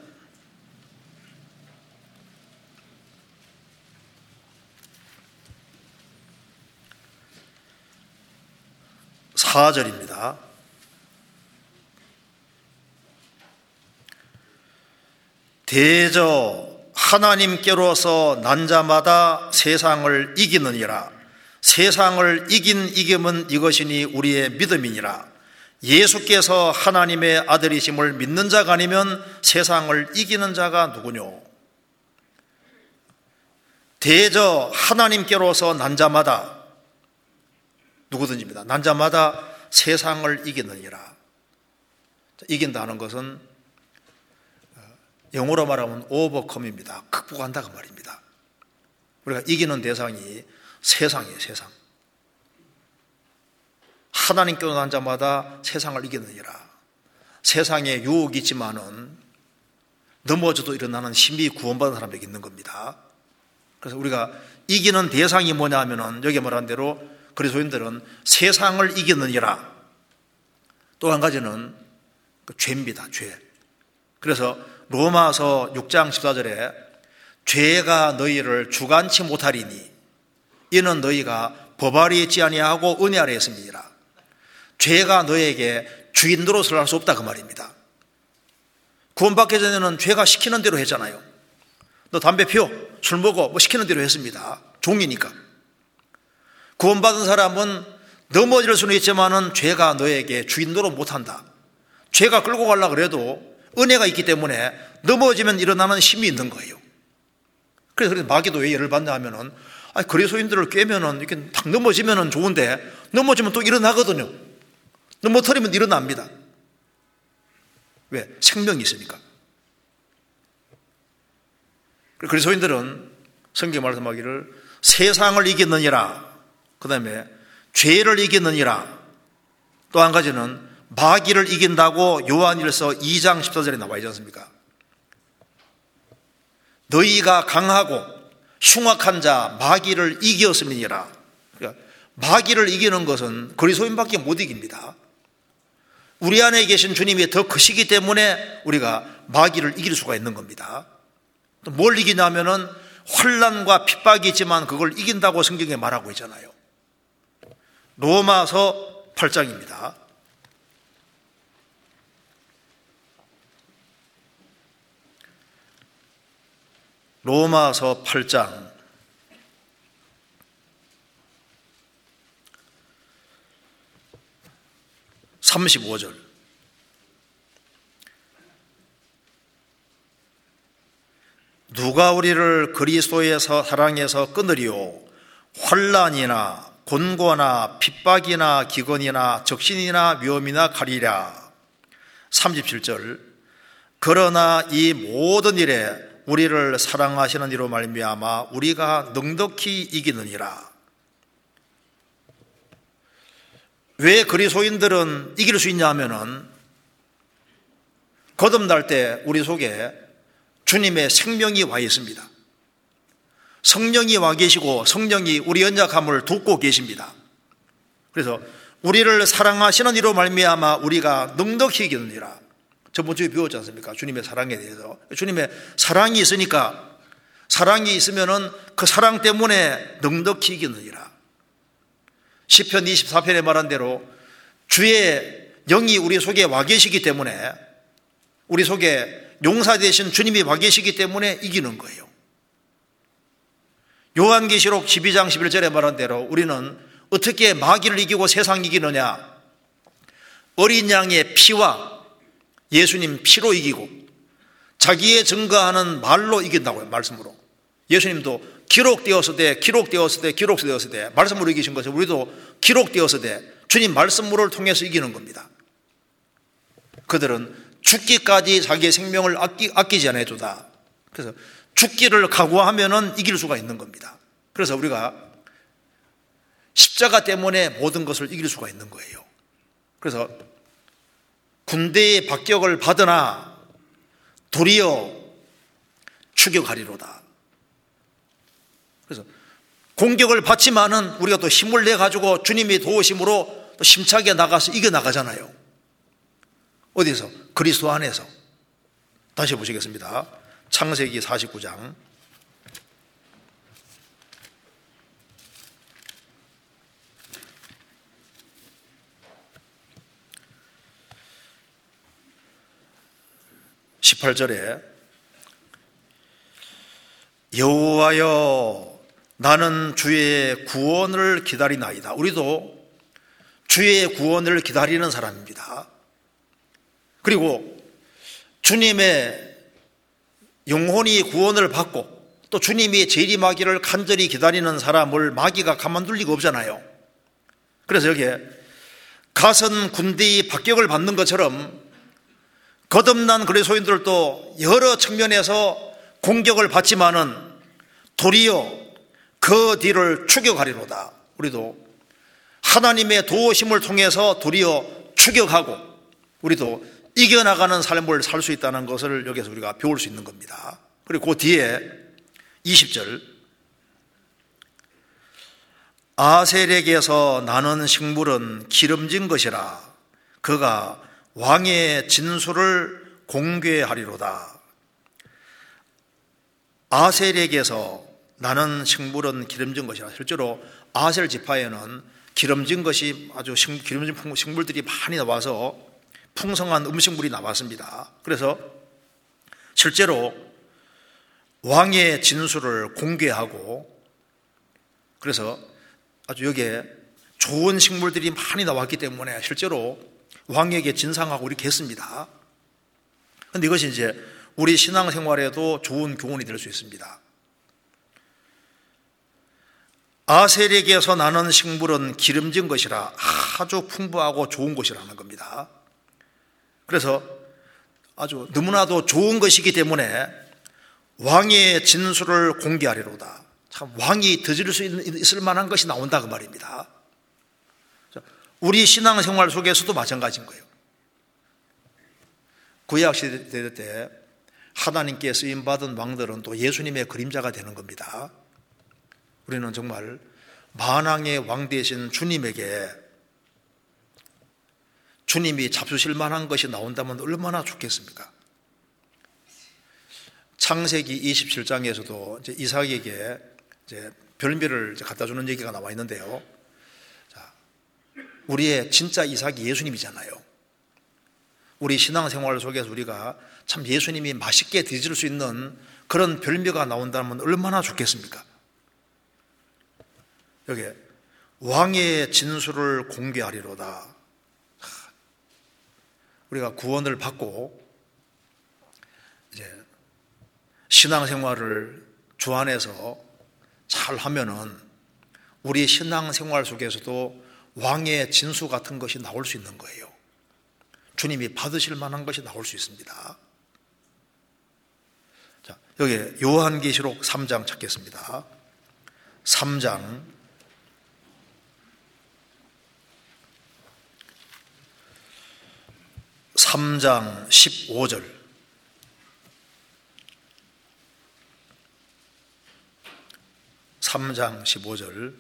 Speaker 1: 사 절입니다. 대저 하나님께로서 난 자마다 세상을 이기느니라. 세상을 이긴 이김은 이것이니 우리의 믿음이니라. 예수께서 하나님의 아들이심을 믿는 자가 아니면 세상을 이기는 자가 누구뇨? 대저 하나님께로서 난 자마다 누구든지입니다. 난 자마다 세상을 이기느니라. 이긴다는 것은 영어로 말하면 overcome입니다. 극복한다 그 말입니다. 우리가 이기는 대상이 세상이에요. 세상. 하나님께로 난 자마다 세상을 이기느니라. 세상에 유혹이 있지만은 넘어져도 일어나는 힘이 구원받은 사람에게 있는 겁니다. 그래서 우리가 이기는 대상이 뭐냐 하면은 여기 말한 대로 그리스도인들은 세상을 이기느니라. 또 한 가지는 그 죄입니다. 죄. 그래서 로마서 육 장 십사 절에 죄가 너희를 주관치 못하리니 이는 너희가 법 아래에 있지 아니하고 은혜 아래에 있음이니라. 죄가 너에게 주인 노릇을 할 수 없다 그 말입니다. 구원받기 전에는 죄가 시키는 대로 했잖아요. 너 담배 피워, 술 먹어, 뭐 시키는 대로 했습니다. 종이니까. 구원받은 사람은 넘어질 수는 있지만은 죄가 너에게 주인 노릇 못한다. 죄가 끌고 가려고 그래도 은혜가 있기 때문에 넘어지면 일어나는 힘이 있는 거예요. 그래서 마귀도 왜 예를 받냐 하면은 아니, 그리스도인들을 꿰면은 이렇게 탁 넘어지면은 좋은데 넘어지면 또 일어나거든요. 넘어뜨리면 일어납니다. 왜? 생명이 있으니까. 그리스도인들은 성경에 말씀하기를 세상을 이기느니라. 그 다음에 죄를 이기느니라. 또 한 가지는 마귀를 이긴다고 요한일서 이 장 십사 절에 나와 있지 않습니까? 너희가 강하고 흉악한 자 마귀를 이기었음이니라. 그러니까 마귀를 이기는 것은 그리스도인밖에 못 이깁니다. 우리 안에 계신 주님이 더 크시기 때문에 우리가 마귀를 이길 수가 있는 겁니다. 또 뭘 이기냐면은 환난과 핍박이 있지만 그걸 이긴다고 성경에 말하고 있잖아요. 로마서 팔 장입니다. 로마서 팔 장 삼십오 절. 누가 우리를 그리스도에서 사랑해서 끊으리요? 환난이나 곤고나 핍박이나 기근이나 적신이나 위험이나 칼이랴. 삼십칠 절. 그러나 이 모든 일에 우리를 사랑하시는 이로 말미암아 우리가 넉넉히 이기느니라. 왜 그리스도인들은 이길 수 있냐 하면은 거듭날 때 우리 속에 주님의 생명이 와 있습니다. 성령이 와 계시고 성령이 우리 연약함을 돕고 계십니다. 그래서 우리를 사랑하시는 이로 말미암아 우리가 넉넉히 이기느니라. 저번 주에 배웠지 않습니까? 주님의 사랑에 대해서. 주님의 사랑이 있으니까, 사랑이 있으면은 그 사랑 때문에 넉넉히 이기느니라. 시편 이십사 편에 말한 대로 주의 영이 우리 속에 와 계시기 때문에, 우리 속에 용사 되신 주님이 와 계시기 때문에 이기는 거예요. 요한계시록 십이 장 십일 절에 말한 대로 우리는 어떻게 마귀를 이기고 세상 이기느냐? 어린 양의 피와 예수님 피로 이기고 자기의 증거하는 말로 이긴다고요. 말씀으로. 예수님도 기록되었으되 기록되었으되 기록되었으되 말씀으로 이기신 것을 우리도 기록되었으되 주님 말씀으로를 통해서 이기는 겁니다. 그들은 죽기까지 자기의 생명을 아끼, 아끼지 않아주다. 그래서 죽기를 각오하면은 이길 수가 있는 겁니다. 그래서 우리가 십자가 때문에 모든 것을 이길 수가 있는 거예요. 그래서 군대의 박격을 받으나 도리어 추격하리로다. 그래서 공격을 받지만은 우리가 또 힘을 내 가지고 주님의 도우심으로 또 힘차게 나가서 이겨 나가잖아요. 어디서? 그리스도 안에서. 다시 보시겠습니다. 창세기 사십구 장 십팔 절에 여호와여 나는 주의 구원을 기다리나이다. 우리도 주의 구원을 기다리는 사람입니다. 그리고 주님의 영혼이 구원을 받고 또 주님이 재림하기를 간절히 기다리는 사람을 마귀가 가만둘 리가 없잖아요. 그래서 여기에 가선 군대의 박격을 받는 것처럼 거듭난 그리스도인들도 여러 측면에서 공격을 받지만은 도리어 그 뒤를 추격하리로다. 우리도 하나님의 도우심을 통해서 도리어 추격하고 우리도 이겨나가는 삶을 살 수 있다는 것을 여기서 우리가 배울 수 있는 겁니다. 그리고 그 뒤에 이십 절 아셀에게서 나는 식물은 기름진 것이라 그가 왕의 진술을 공개하리로다. 아셀에게서 나는 식물은 기름진 것이라. 실제로 아셀 지파에는 기름진 것이 아주 기름진 식물들이 많이 나와서 풍성한 음식물이 나왔습니다. 그래서 실제로 왕의 진술을 공개하고 그래서 아주 여기에 좋은 식물들이 많이 나왔기 때문에 실제로 왕에게 진상하고 이렇게 했습니다. 그런데 이것이 이제 우리 신앙생활에도 좋은 교훈이 될 수 있습니다. 아셀에게서 나는 식물은 기름진 것이라 아주 풍부하고 좋은 것이라는 겁니다. 그래서 아주 너무나도 좋은 것이기 때문에 왕의 진술을 공개하리로다. 참 왕이 드릴 수 있을 만한 것이 나온다 그 말입니다. 우리 신앙생활 속에서도 마찬가지인 거예요. 구약시대 때 하나님께 쓰임받은 왕들은 또 예수님의 그림자가 되는 겁니다. 우리는 정말 만왕의 왕 되신 주님에게 주님이 잡수실 만한 것이 나온다면 얼마나 좋겠습니까? 창세기 이십칠 장에서도 이제 이삭에게 이제 별미를 이제 갖다 주는 얘기가 나와 있는데요. 자, 우리의 진짜 이삭이 예수님이잖아요. 우리 신앙생활 속에서 우리가 참 예수님이 맛있게 드실 수 있는 그런 별미가 나온다면 얼마나 좋겠습니까? 여기 왕의 진술을 공개하리로다. 우리가 구원을 받고 이제 신앙생활을 주 안에서 잘 하면은 우리 신앙생활 속에서도 왕의 진수 같은 것이 나올 수 있는 거예요. 주님이 받으실 만한 것이 나올 수 있습니다. 자, 여기 요한계시록 삼 장 찾겠습니다. 삼 장 삼 장 십오 절. 삼 장 십오 절.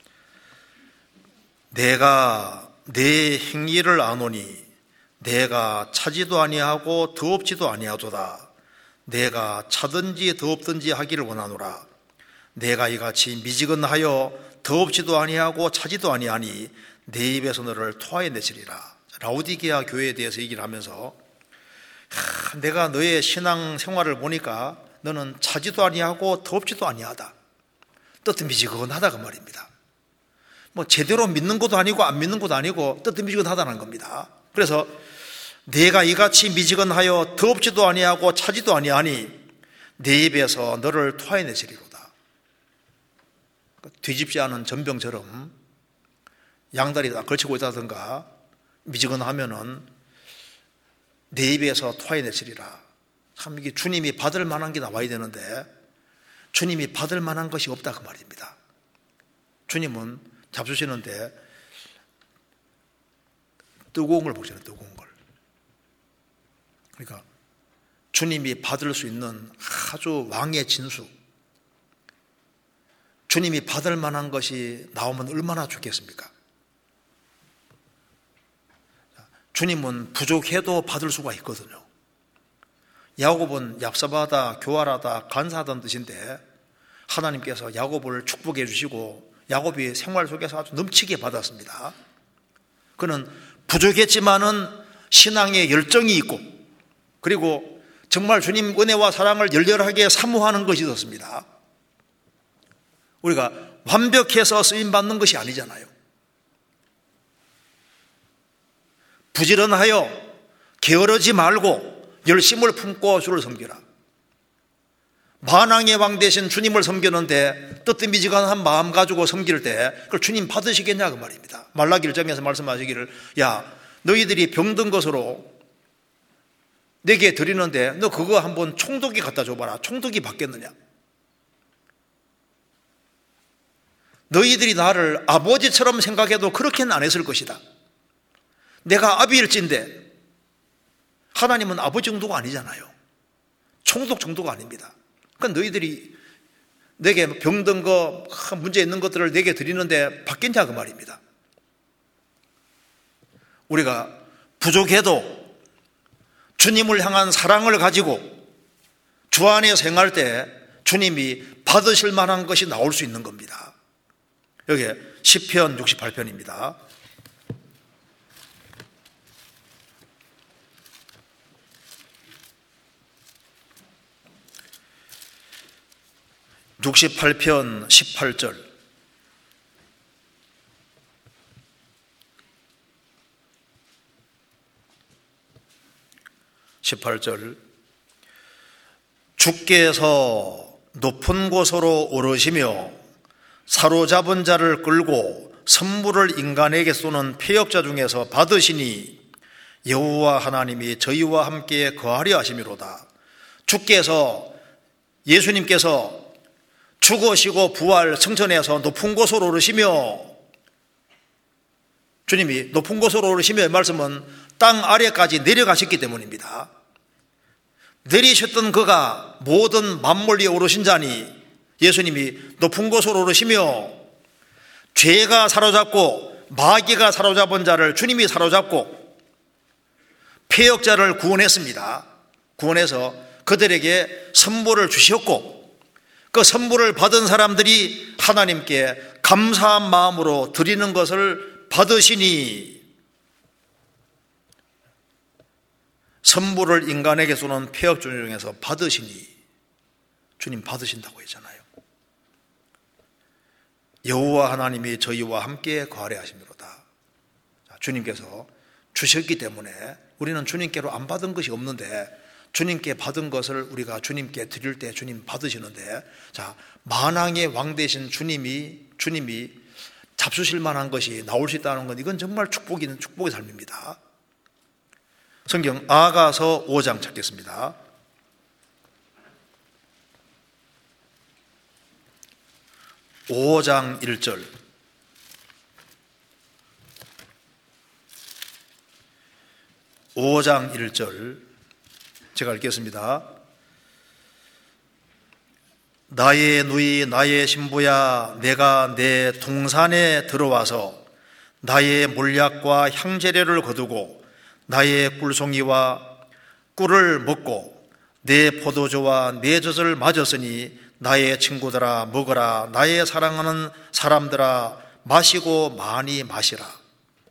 Speaker 1: 내가 내 행위를 아노니 내가 차지도 아니하고 더없지도 아니하도다. 내가 차든지 더없든지 하기를 원하노라. 내가 이같이 미지근하여 더없지도 아니하고 차지도 아니하니 내 입에서 너를 토하여내시리라. 라오디게아 교회에 대해서 얘기를 하면서 하, 내가 너의 신앙 생활을 보니까 너는 차지도 아니하고 더없지도 아니하다. 뜨뜻미지근하다 그 말입니다. 뭐 제대로 믿는 것도 아니고 안 믿는 것도 아니고 뜨뜻미지근하다는 겁니다. 그래서 내가 이같이 미지근하여 더없지도 아니하고 차지도 아니하니 내 입에서 너를 토해내시리로다. 뒤집지 않은 전병처럼 양다리 다 걸치고 있다든가 미지근하면은 내 입에서 토해내시리라. 참 이게 주님이 받을 만한 게 나와야 되는데 주님이 받을 만한 것이 없다 그 말입니다. 주님은 잡수시는데 뜨거운 걸 보시는 뜨거운 걸. 그러니까 주님이 받을 수 있는 아주 왕의 진수, 주님이 받을 만한 것이 나오면 얼마나 좋겠습니까? 주님은 부족해도 받을 수가 있거든요. 야곱은 얍사바하다, 교활하다, 간사하다는 뜻인데 하나님께서 야곱을 축복해 주시고 야곱이 생활 속에서 아주 넘치게 받았습니다. 그는 부족했지만은 신앙에 열정이 있고 그리고 정말 주님 은혜와 사랑을 열렬하게 사모하는 것이 있었습니다. 우리가 완벽해서 쓰임받는 것이 아니잖아요. 부지런하여 게으르지 말고 열심을 품고 주를 섬기라. 만왕의 왕 되신 주님을 섬기는데 뜨뜻미지근한 마음 가지고 섬길 때 그걸 주님 받으시겠냐 그 말입니다. 말라기 일 장에서 말씀하시기를 야 너희들이 병든 것으로 내게 드리는데 너 그거 한번 총독이 갖다 줘봐라. 총독이 받겠느냐. 너희들이 나를 아버지처럼 생각해도 그렇게는 안 했을 것이다. 내가 아비일진데 하나님은 아버지 정도가 아니잖아요. 총독 정도가 아닙니다. 그러니까 너희들이 내게 병든 거 문제 있는 것들을 내게 드리는데 받겠냐 그 말입니다. 우리가 부족해도 주님을 향한 사랑을 가지고 주 안에 생활할 때 주님이 받으실 만한 것이 나올 수 있는 겁니다. 여기 시편 육십팔 편입니다. 육십팔 편 십팔 절. 십팔 절. 주께서 높은 곳으로 오르시며 사로잡은 자를 끌고 선물을 인간에게 쏘는 패역자 중에서 받으시니 여호와 하나님이 저희와 함께 거하려 하심이로다. 주께서 예수님께서 죽으시고 부활 승천해서 높은 곳으로 오르시며 주님이 높은 곳으로 오르시며 이 말씀은 땅 아래까지 내려가셨기 때문입니다. 내리셨던 그가 모든 만물 위에 오르신 자니 예수님이 높은 곳으로 오르시며 죄가 사로잡고 마귀가 사로잡은 자를 주님이 사로잡고 패역자를 구원했습니다. 구원해서 그들에게 선물을 주셨고 그 선물을 받은 사람들이 하나님께 감사한 마음으로 드리는 것을 받으시니 선물을 인간에게 쏘는 패역자 중에서 받으시니 주님 받으신다고 했잖아요. 여호와 하나님이 저희와 함께 거하려 하심이로다. 주님께서 주셨기 때문에 우리는 주님께로 안 받은 것이 없는데 주님께 받은 것을 우리가 주님께 드릴 때 주님 받으시는데, 자, 만왕의 왕 되신 주님이 주님이 잡수실 만한 것이 나올 수 있다는 건 이건 정말 축복이, 축복의 삶입니다. 성경 아가서 오 장 찾겠습니다. 오 장 일 절. 오 장 일 절 제가 읽겠습니다. 나의 누이 나의 신부야, 내가 내 동산에 들어와서 나의 몰약과 향재료를 거두고 나의 꿀송이와 꿀을 먹고 내 포도주와 내 젖을 맞았으니 나의 친구들아 먹어라, 나의 사랑하는 사람들아 마시고 많이 마시라.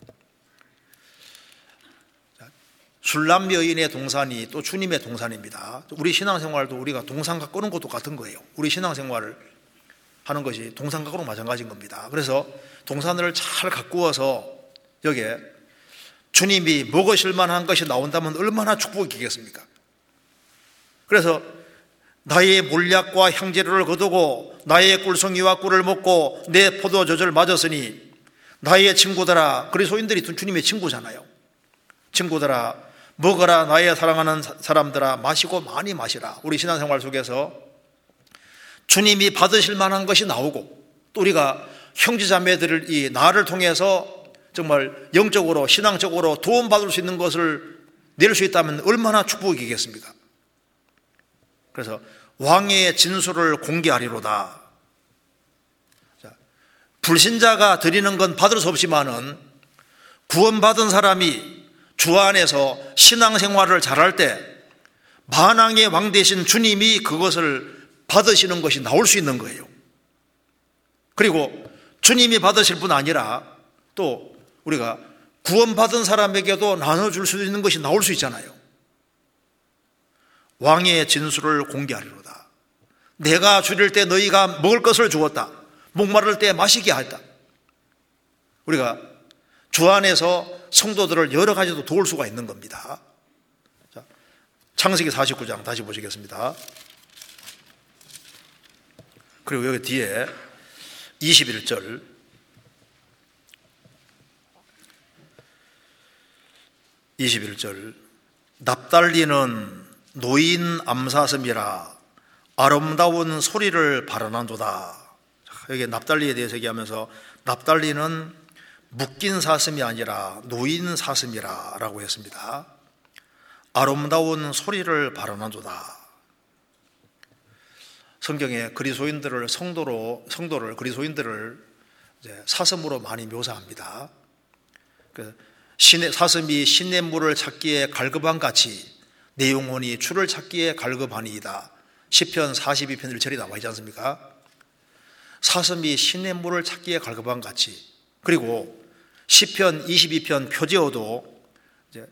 Speaker 1: 술람 여인의 동산이 또 주님의 동산입니다. 우리 신앙생활도 우리가 동산 가꾸는 것도 같은 거예요. 우리 신앙생활을 하는 것이 동산 가꾸는 마찬가지인 겁니다. 그래서 동산을 잘 가꾸어서 여기에 주님이 먹으실 만한 것이 나온다면 얼마나 축복이겠습니까? 그래서 나의 몰약과 향재료를 거두고 나의 꿀송이와 꿀을 먹고 내 포도젖을 맞았으니 나의 친구들아, 그리스도인들이 주님의 친구잖아요. 친구들아 먹어라, 나의 사랑하는 사람들아 마시고 많이 마시라. 우리 신앙생활 속에서 주님이 받으실 만한 것이 나오고 또 우리가 형제자매들을 이 나를 통해서 정말 영적으로 신앙적으로 도움받을 수 있는 것을 낼 수 있다면 얼마나 축복이겠습니까? 그래서 왕의 진술을 공개하리로다. 자, 불신자가 드리는 건 받을 수 없지만은 구원받은 사람이 주 안에서 신앙생활을 잘할 때 만왕의 왕 되신 주님이 그것을 받으시는 것이 나올 수 있는 거예요. 그리고 주님이 받으실 뿐 아니라 또 우리가 구원받은 사람에게도 나눠줄 수 있는 것이 나올 수 있잖아요. 왕의 진술을 공개하리로다. 내가 줄일 때 너희가 먹을 것을 주었다. 목마를 때 마시게 했다. 우리가 주 안에서 성도들을 여러 가지도 도울 수가 있는 겁니다. 자, 창세기 사십구 장 다시 보시겠습니다. 그리고 여기 뒤에 이십일 절, 이십일 절 납달리는 노인 암사슴이라 아름다운 소리를 발언한도다. 여기 납달리에 대해서 얘기하면서 납달리는 묶인 사슴이 아니라 노인 사슴이라 라고 했습니다. 아름다운 소리를 발언한도다. 성경에 그리스도인들을 성도로 성도를 그리스도인들을 이제 사슴으로 많이 묘사합니다. 그 신의, 사슴이 시냇물을 찾기에 갈급한 같이 내 영혼이 주를 찾기에 갈급하니이다. 시편 사십이 편 일 절이 나와 있지 않습니까? 사슴이 시냇물을 찾기에 갈급한 같이. 그리고 시편 이십이 편 표제어도 이제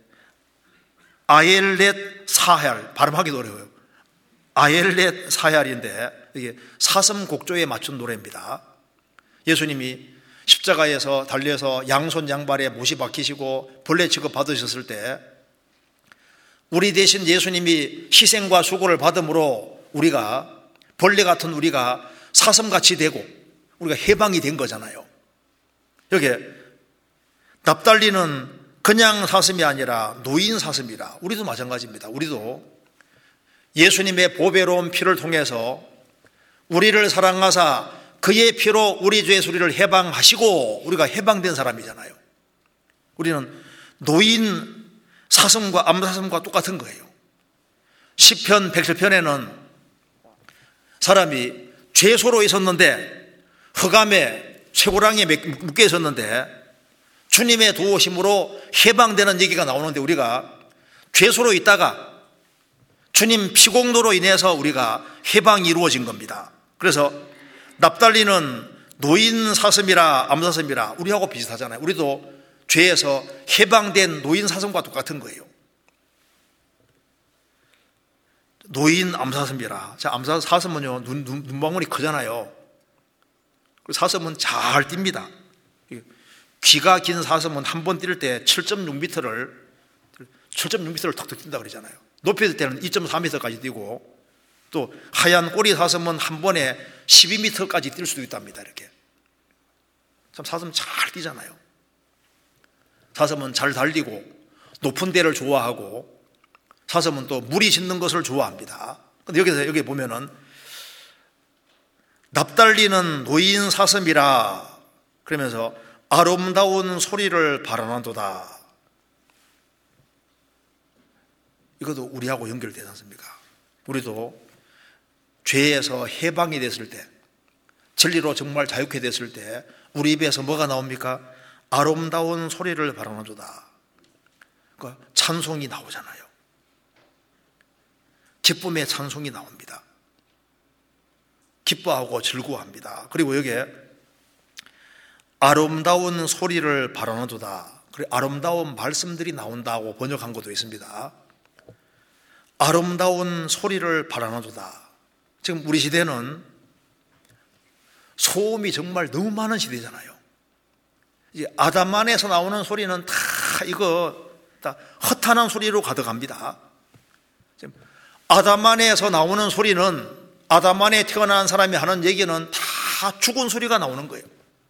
Speaker 1: 아엘렛 사할, 발음하기도 어려워요. 아엘렛 사할인데 이게 사슴 곡조에 맞춘 노래입니다. 예수님이 십자가에서 달려서 양손 양발에 못이 박히시고 벌레 취급 받으셨을 때 우리 대신 예수님이 희생과 수고를 받음으로 우리가 벌레 같은 우리가 사슴같이 되고 우리가 해방이 된 거잖아요. 여기에 납달리는 그냥 사슴이 아니라 노인 사슴이라. 우리도 마찬가지입니다. 우리도 예수님의 보배로운 피를 통해서 우리를 사랑하사 그의 피로 우리 죄의 소리를 해방하시고 우리가 해방된 사람이잖아요. 우리는 노인 사슴과 암사슴과 똑같은 거예요. 시편 백칠 편에는 사람이 죄소로 있었는데 흑암에 쇠고랑이에 묶여 있었는데 주님의 도우심으로 해방되는 얘기가 나오는데 우리가 죄소로 있다가 주님 피공로로 인해서 우리가 해방이 이루어진 겁니다. 그래서 납달리는 노인 사슴이라 암사슴이라 우리하고 비슷하잖아요. 우리도 죄에서 해방된 노인 사슴과 똑같은 거예요. 노인 암사슴이라. 자, 암사슴은요 눈, 눈, 눈망울이 크잖아요. 사슴은 잘 띱니다. 귀가 긴 사슴은 한 번 뛸 때 칠 점 육 미터를 칠 점 육 미터를 턱턱 뛴다 그러잖아요. 높이 뛸 때는 이 점 사 미터까지 뛰고, 또 하얀 꼬리 사슴은 한 번에 십이 미터까지 뛸 수도 있답니다. 이렇게 참 사슴 잘 뛰잖아요. 사슴은 잘 달리고 높은 데를 좋아하고, 사슴은 또 물이 짖는 것을 좋아합니다. 근데 여기서 여기 보면은 납달리는 노인 사슴이라 그러면서 아름다운 소리를 발하나도다. 이것도 우리하고 연결되지 않습니까? 우리도 죄에서 해방이 됐을 때, 진리로 정말 자유케 됐을 때 우리 입에서 뭐가 나옵니까? 아름다운 소리를 발하나도다. 그러니까 찬송이 나오잖아요. 기쁨의 찬송이 나옵니다. 기뻐하고 즐거워합니다. 그리고 여기에 아름다운 소리를 발하나도다. 그리고 아름다운 말씀들이 나온다고 번역한 것도 있습니다. 아름다운 소리를 발하나도다. 지금 우리 시대는 소음이 정말 너무 많은 시대잖아요. 이제 아담 안에서 나오는 소리는 다 이거 다 허탄한 소리로 가득합니다. 지금 아담 안에서 나오는 소리는, 아담 안에 태어난 사람이 하는 얘기는 다 죽은 소리가 나오는 거예요.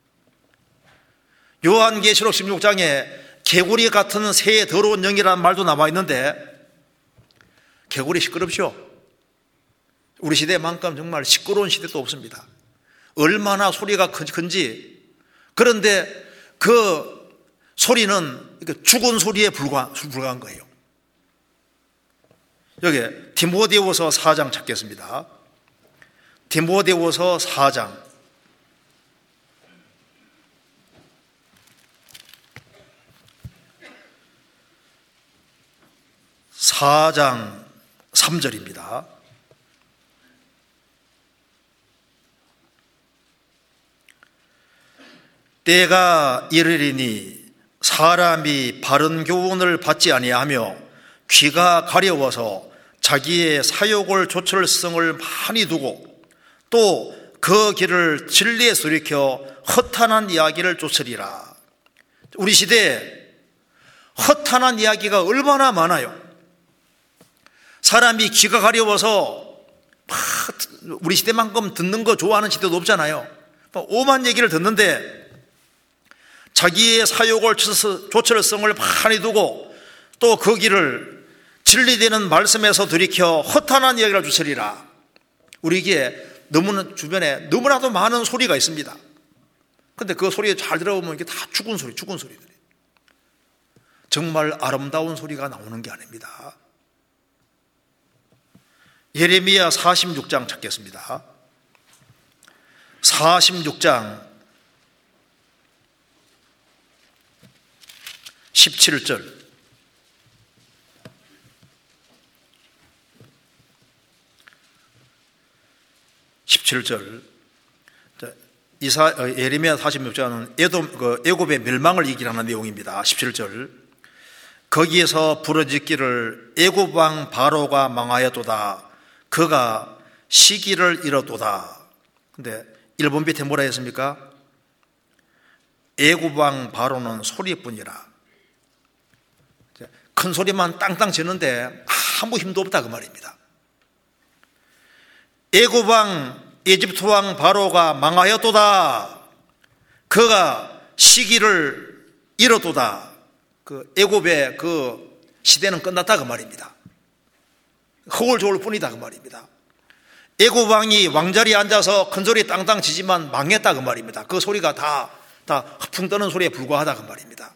Speaker 1: 요한계시록 십육 장에 개구리 같은 새의 더러운 영이라는 말도 나와 있는데, 개구리 시끄럽죠? 우리 시대만큼 정말 시끄러운 시대도 없습니다. 얼마나 소리가 큰지. 그런데 그 소리는 죽은 소리에 불과, 불과한 거예요. 여기 디모데후서 사 장 찾겠습니다. 디모데후서 사 장 사 장 삼 절입니다. 때가 이르리니 사람이 바른 교훈을 받지 아니하며 귀가 가려워서 자기의 사욕을 좇을 성을 많이 두고, 또 그 길을 진리에 돌이켜 허탄한 이야기를 쫓으리라. 우리 시대에 허탄한 이야기가 얼마나 많아요. 사람이 귀가 가려워서 막 우리 시대만큼 듣는 거 좋아하는 시대도 없잖아요. 오만 얘기를 듣는데 자기의 사욕을 좇을 성을 많이 두고, 또 그 길을 진리되는 말씀에서 돌이켜 허탄한 이야기를 쫓으리라. 우리에게 너무나 주변에 너무나도 많은 소리가 있습니다. 그런데 그 소리에 잘 들어보면 이게 다 죽은 소리, 죽은 소리들이. 정말 아름다운 소리가 나오는 게 아닙니다. 예레미야 사십육 장 찾겠습니다. 사십육 장 십칠 절. 십칠 절. 이사, 예레미야 사십육 장은 에돔, 그 애굽의 멸망을 얘기하는 내용입니다. 십칠 절. 거기에서 부르짖기를 애굽 왕 바로가 망하였도다. 그가 시기를 잃었도다. 근데 일본 밑에 뭐라 했습니까? 애굽 왕 바로는 소리뿐이라. 큰 소리만 땅땅 치는데 아무 힘도 없다 그 말입니다. 애굽 왕, 에집트 왕 바로가 망하였도다. 그가 시기를 잃었도다. 그 애굽의 그 시대는 끝났다 그 말입니다. 허울좋을 뿐이다 그 말입니다. 애굽 왕이 왕자리에 앉아서 큰 소리 땅땅 치지만 망했다 그 말입니다. 그 소리가 다, 다 허풍 떠는 소리에 불과하다 그 말입니다.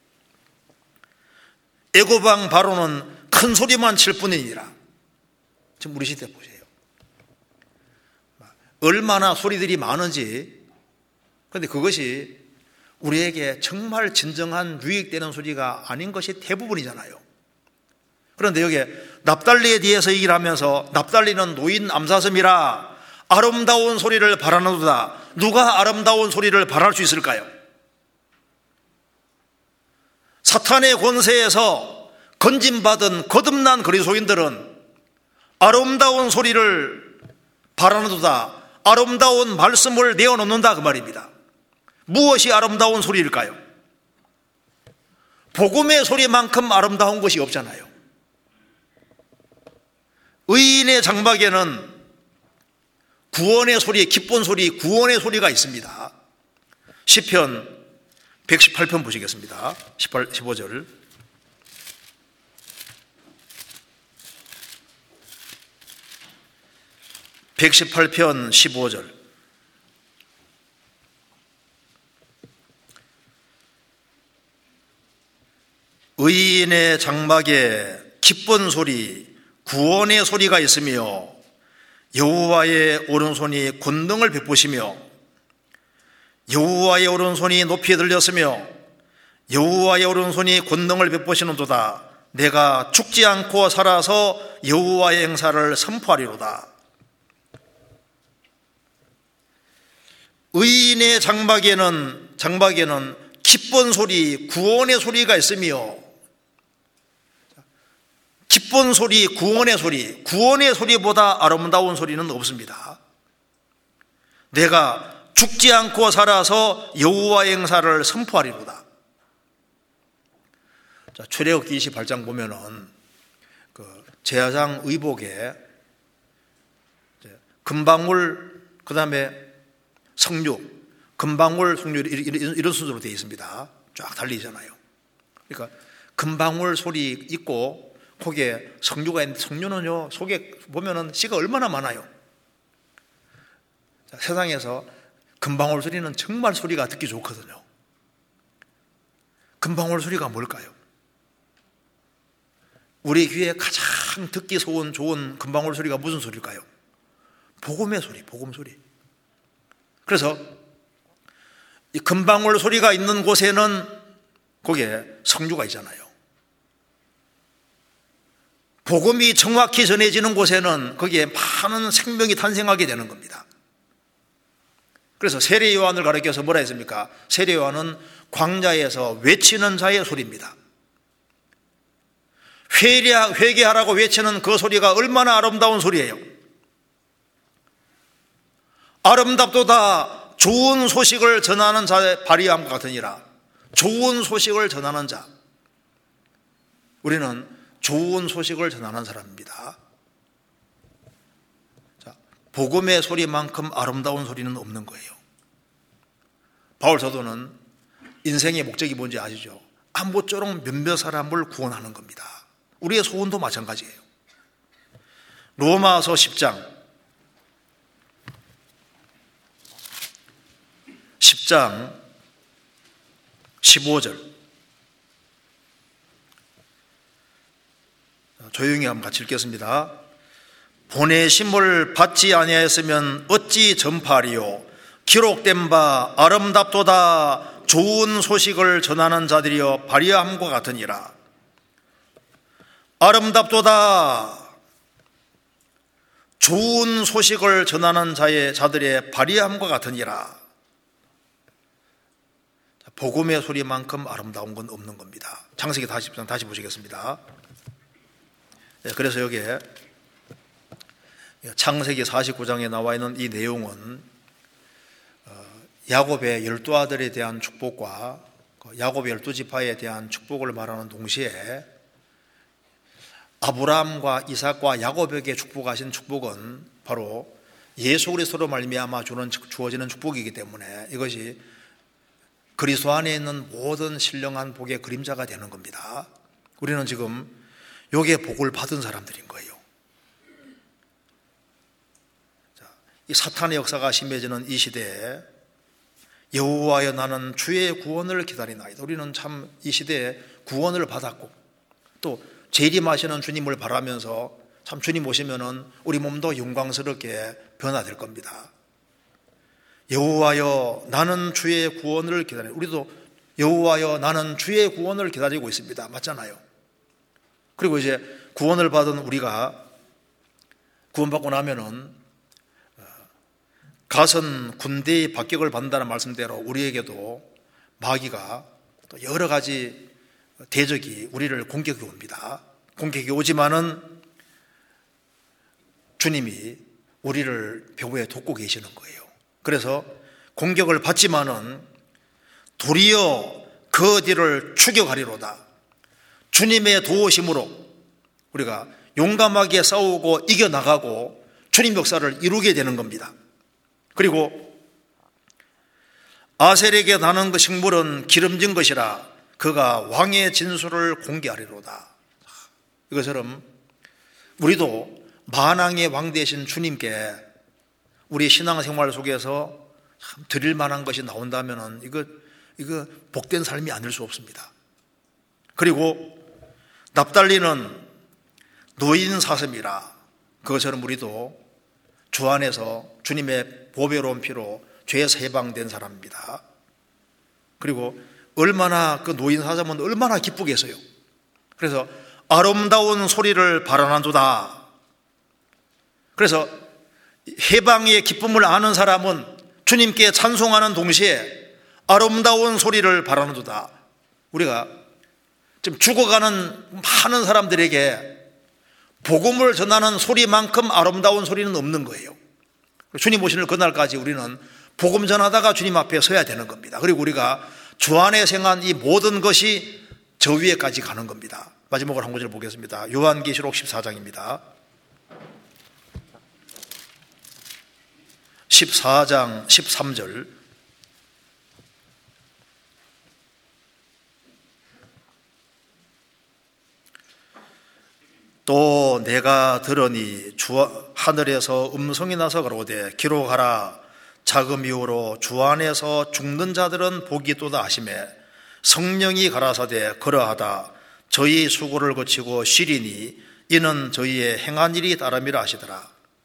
Speaker 1: 애굽 왕 바로는 큰 소리만 칠 뿐이니라. 지금 우리 시대 보세요. 얼마나 소리들이 많은지. 그런데 그것이 우리에게 정말 진정한 유익되는 소리가 아닌 것이 대부분이잖아요. 그런데 여기 납달리에 대해서 얘기를 하면서 납달리는 노인 암사슴이라 아름다운 소리를 바라는도다. 누가 아름다운 소리를 바랄 수 있을까요? 사탄의 권세에서 건진받은 거듭난 그리스도인들은 아름다운 소리를 바라는도다. 아름다운 말씀을 내어놓는다 그 말입니다. 무엇이 아름다운 소리일까요? 복음의 소리만큼 아름다운 것이 없잖아요. 의인의 장막에는 구원의 소리, 기쁜 소리, 구원의 소리가 있습니다. 시편 백십팔 편 보시겠습니다. 십팔, 십오 절. 백십팔 편 십오 절. 의인의 장막에 기쁜 소리, 구원의 소리가 있으며 여호와의 오른손이 권능을 베푸시며 여호와의 오른손이 높이 들렸으며 여호와의 오른손이 권능을 베푸시는도다. 내가 죽지 않고 살아서 여호와의 행사를 선포하리로다. 의인의 장막에는 장막에는 기쁜 소리, 구원의 소리가 있으며 기쁜 소리, 구원의 소리, 구원의 소리보다 아름다운 소리는 없습니다. 내가 죽지 않고 살아서 여호와의 행사를 선포하리로다. 자, 출애굽기 이십팔 장 보면은 그 제사장 의복에 금방울, 그 다음에 석류, 금방울, 석류 이런, 이런 순서로 되어 있습니다. 쫙 달리잖아요. 그러니까 금방울 소리 있고 거기에 석류가 있는데 석류는요 속에 보면은 씨가 얼마나 많아요. 자, 세상에서 금방울 소리는 정말 소리가 듣기 좋거든요. 금방울 소리가 뭘까요? 우리 귀에 가장 듣기 좋은, 좋은 금방울 소리가 무슨 소리일까요? 복음의 소리, 복음 소리. 그래서 이 금방울 소리가 있는 곳에는 거기에 석류가 있잖아요. 복음이 정확히 전해지는 곳에는 거기에 많은 생명이 탄생하게 되는 겁니다. 그래서 세례 요한을 가리켜서 뭐라 했습니까? 세례 요한은 광야에서 외치는 자의 소리입니다. 회개, 회개하라고 외치는 그 소리가 얼마나 아름다운 소리예요. 아름답도다. 좋은 소식을 전하는 자의 발휘함과 같으니라. 좋은 소식을 전하는 자. 우리는 좋은 소식을 전하는 사람입니다. 자, 복음의 소리만큼 아름다운 소리는 없는 거예요. 바울 사도는 인생의 목적이 뭔지 아시죠? 아무쪼록 몇몇 사람을 구원하는 겁니다. 우리의 소원도 마찬가지예요. 로마서 십 장 십 장 십오 절 조용히 한번 같이 읽겠습니다. 보내심을 받지 아니하였으면 어찌 전파하리요? 기록된 바 아름답도다. 좋은 소식을 전하는 자들이여 발휘함과 같으니라. 아름답도다. 좋은 소식을 전하는 자의 자들의 발휘함과 같으니라. 복음의 소리만큼 아름다운 건 없는 겁니다. 창세기 사십 장 다시 보시겠습니다. 네, 그래서 여기에 창세기 사십구 장에 나와 있는 이 내용은 야곱의 열두 아들에 대한 축복과 야곱의 열두 지파에 대한 축복을 말하는 동시에 아브라함과 이삭과 야곱에게 축복하신 축복은 바로 예수 그리스도로 말미암아 주는 주어지는 축복이기 때문에 이것이 그리스도 안에 있는 모든 신령한 복의 그림자가 되는 겁니다. 우리는 지금 여기에 복을 받은 사람들인 거예요. 자, 이 사탄의 역사가 심해지는 이 시대에 여호와여 나는 주의 구원을 기다리나이다. 우리는 참 이 시대에 구원을 받았고 또 재림하시는 주님을 바라면서 참 주님 오시면은 우리 몸도 영광스럽게 변화될 겁니다. 여호와여 나는 주의 구원을 기다려. 우리도 여호와여 나는 주의 구원을 기다리고 있습니다. 맞잖아요. 그리고 이제 구원을 받은 우리가 구원받고 나면은 가선 군대의 박격을 받는다는 말씀대로 우리에게도 마귀가 또 여러 가지 대적이 우리를 공격해 옵니다. 공격이 오지만은 주님이 우리를 벽에 돕고 계시는 거예요. 그래서 공격을 받지만은 도리어 그 뒤를 추격하리로다. 주님의 도우심으로 우리가 용감하게 싸우고 이겨나가고 주님 역사를 이루게 되는 겁니다. 그리고 아셀에게 나는 그 식물은 기름진 것이라 그가 왕의 진술을 공개하리로다. 이것처럼 우리도 만왕의 왕 되신 주님께 우리 신앙생활 속에서 참 드릴 만한 것이 나온다면 이거, 이거 복된 삶이 아닐 수 없습니다. 그리고 납달리는 노인 사슴이라 그것처럼 우리도 주 안에서 주님의 보배로운 피로 죄에서 해방된 사람입니다. 그리고 얼마나 그 노인 사슴은 얼마나 기쁘겠어요. 그래서 아름다운 소리를 발하는도다. 그래서 해방의 기쁨을 아는 사람은 주님께 찬송하는 동시에 아름다운 소리를 발하는도다. 우리가 지금 죽어가는 많은 사람들에게 복음을 전하는 소리만큼 아름다운 소리는 없는 거예요. 주님 오시는 그날까지 우리는 복음 전하다가 주님 앞에 서야 되는 겁니다. 그리고 우리가 주 안에 생한 이 모든 것이 저 위에까지 가는 겁니다. 마지막으로 한 구절 보겠습니다. 요한계시록 십사 장입니다. 십사 장 십삼 절. 또 내가 들으니 주 하늘에서 음성이 나서 가로되 기록하라. 작은 이후로 주 안에서 죽는 자들은 복이 있도다 하시매 성령이 가라사대 그러하다. 저희 수고를 거치고 쉬리니 이는 저희의 행한 일이 따름이라 하시더라.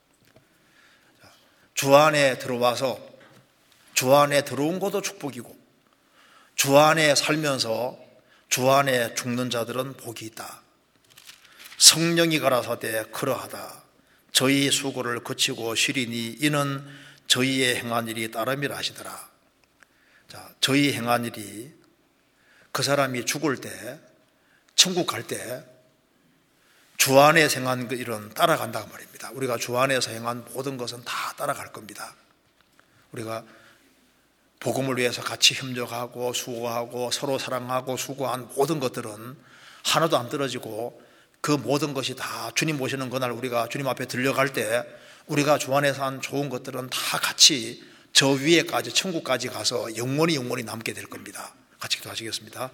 Speaker 1: 주 안에 들어와서 주 안에 들어온 것도 축복이고 주 안에 살면서 주 안에 죽는 자들은 복이 있다. 성령이 가라사대 그러하다. 저희 수고를 거치고 쉬리니 이는 저희의 행한 일이 따름이라 하시더라. 자, 저희 행한 일이 그 사람이 죽을 때 천국 갈 때 주 안에 행한 그 일은 따라간다고 말입니다. 우리가 주 안에서 행한 모든 것은 다 따라갈 겁니다. 우리가 복음을 위해서 같이 협력하고 수고하고 서로 사랑하고 수고한 모든 것들은 하나도 안 떨어지고 그 모든 것이 다 주님 오시는 그날 우리가 주님 앞에 들려갈 때 우리가 주 안에서 한 좋은 것들은 다 같이 저 위에까지 천국까지 가서 영원히 영원히 남게 될 겁니다. 같이 기도하시겠습니다.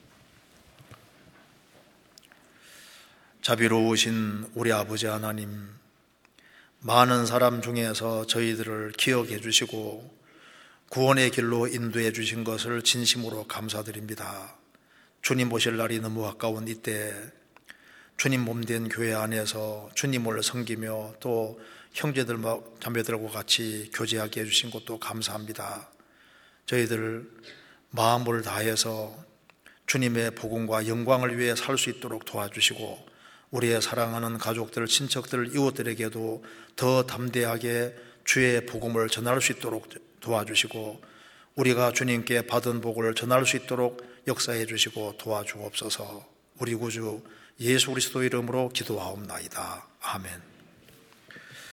Speaker 1: 자비로우신 우리 아버지 하나님, 많은 사람 중에서 저희들을 기억해 주시고 구원의 길로 인도해 주신 것을 진심으로 감사드립니다. 주님 오실 날이 너무 가까운 이때 주님 몸된 교회 안에서 주님을 섬기며 또 형제들, 자매들과 같이 교제하게 해주신 것도 감사합니다. 저희들 마음을 다해서 주님의 복음과 영광을 위해 살 수 있도록 도와주시고 우리의 사랑하는 가족들, 친척들, 이웃들에게도 더 담대하게 주의 복음을 전할 수 있도록 도와주시고 우리가 주님께 받은 복을 전할 수 있도록 역사해 주시고 도와주옵소서. 우리 구주 예수 그리스도 이름으로 기도하옵나이다. 아멘.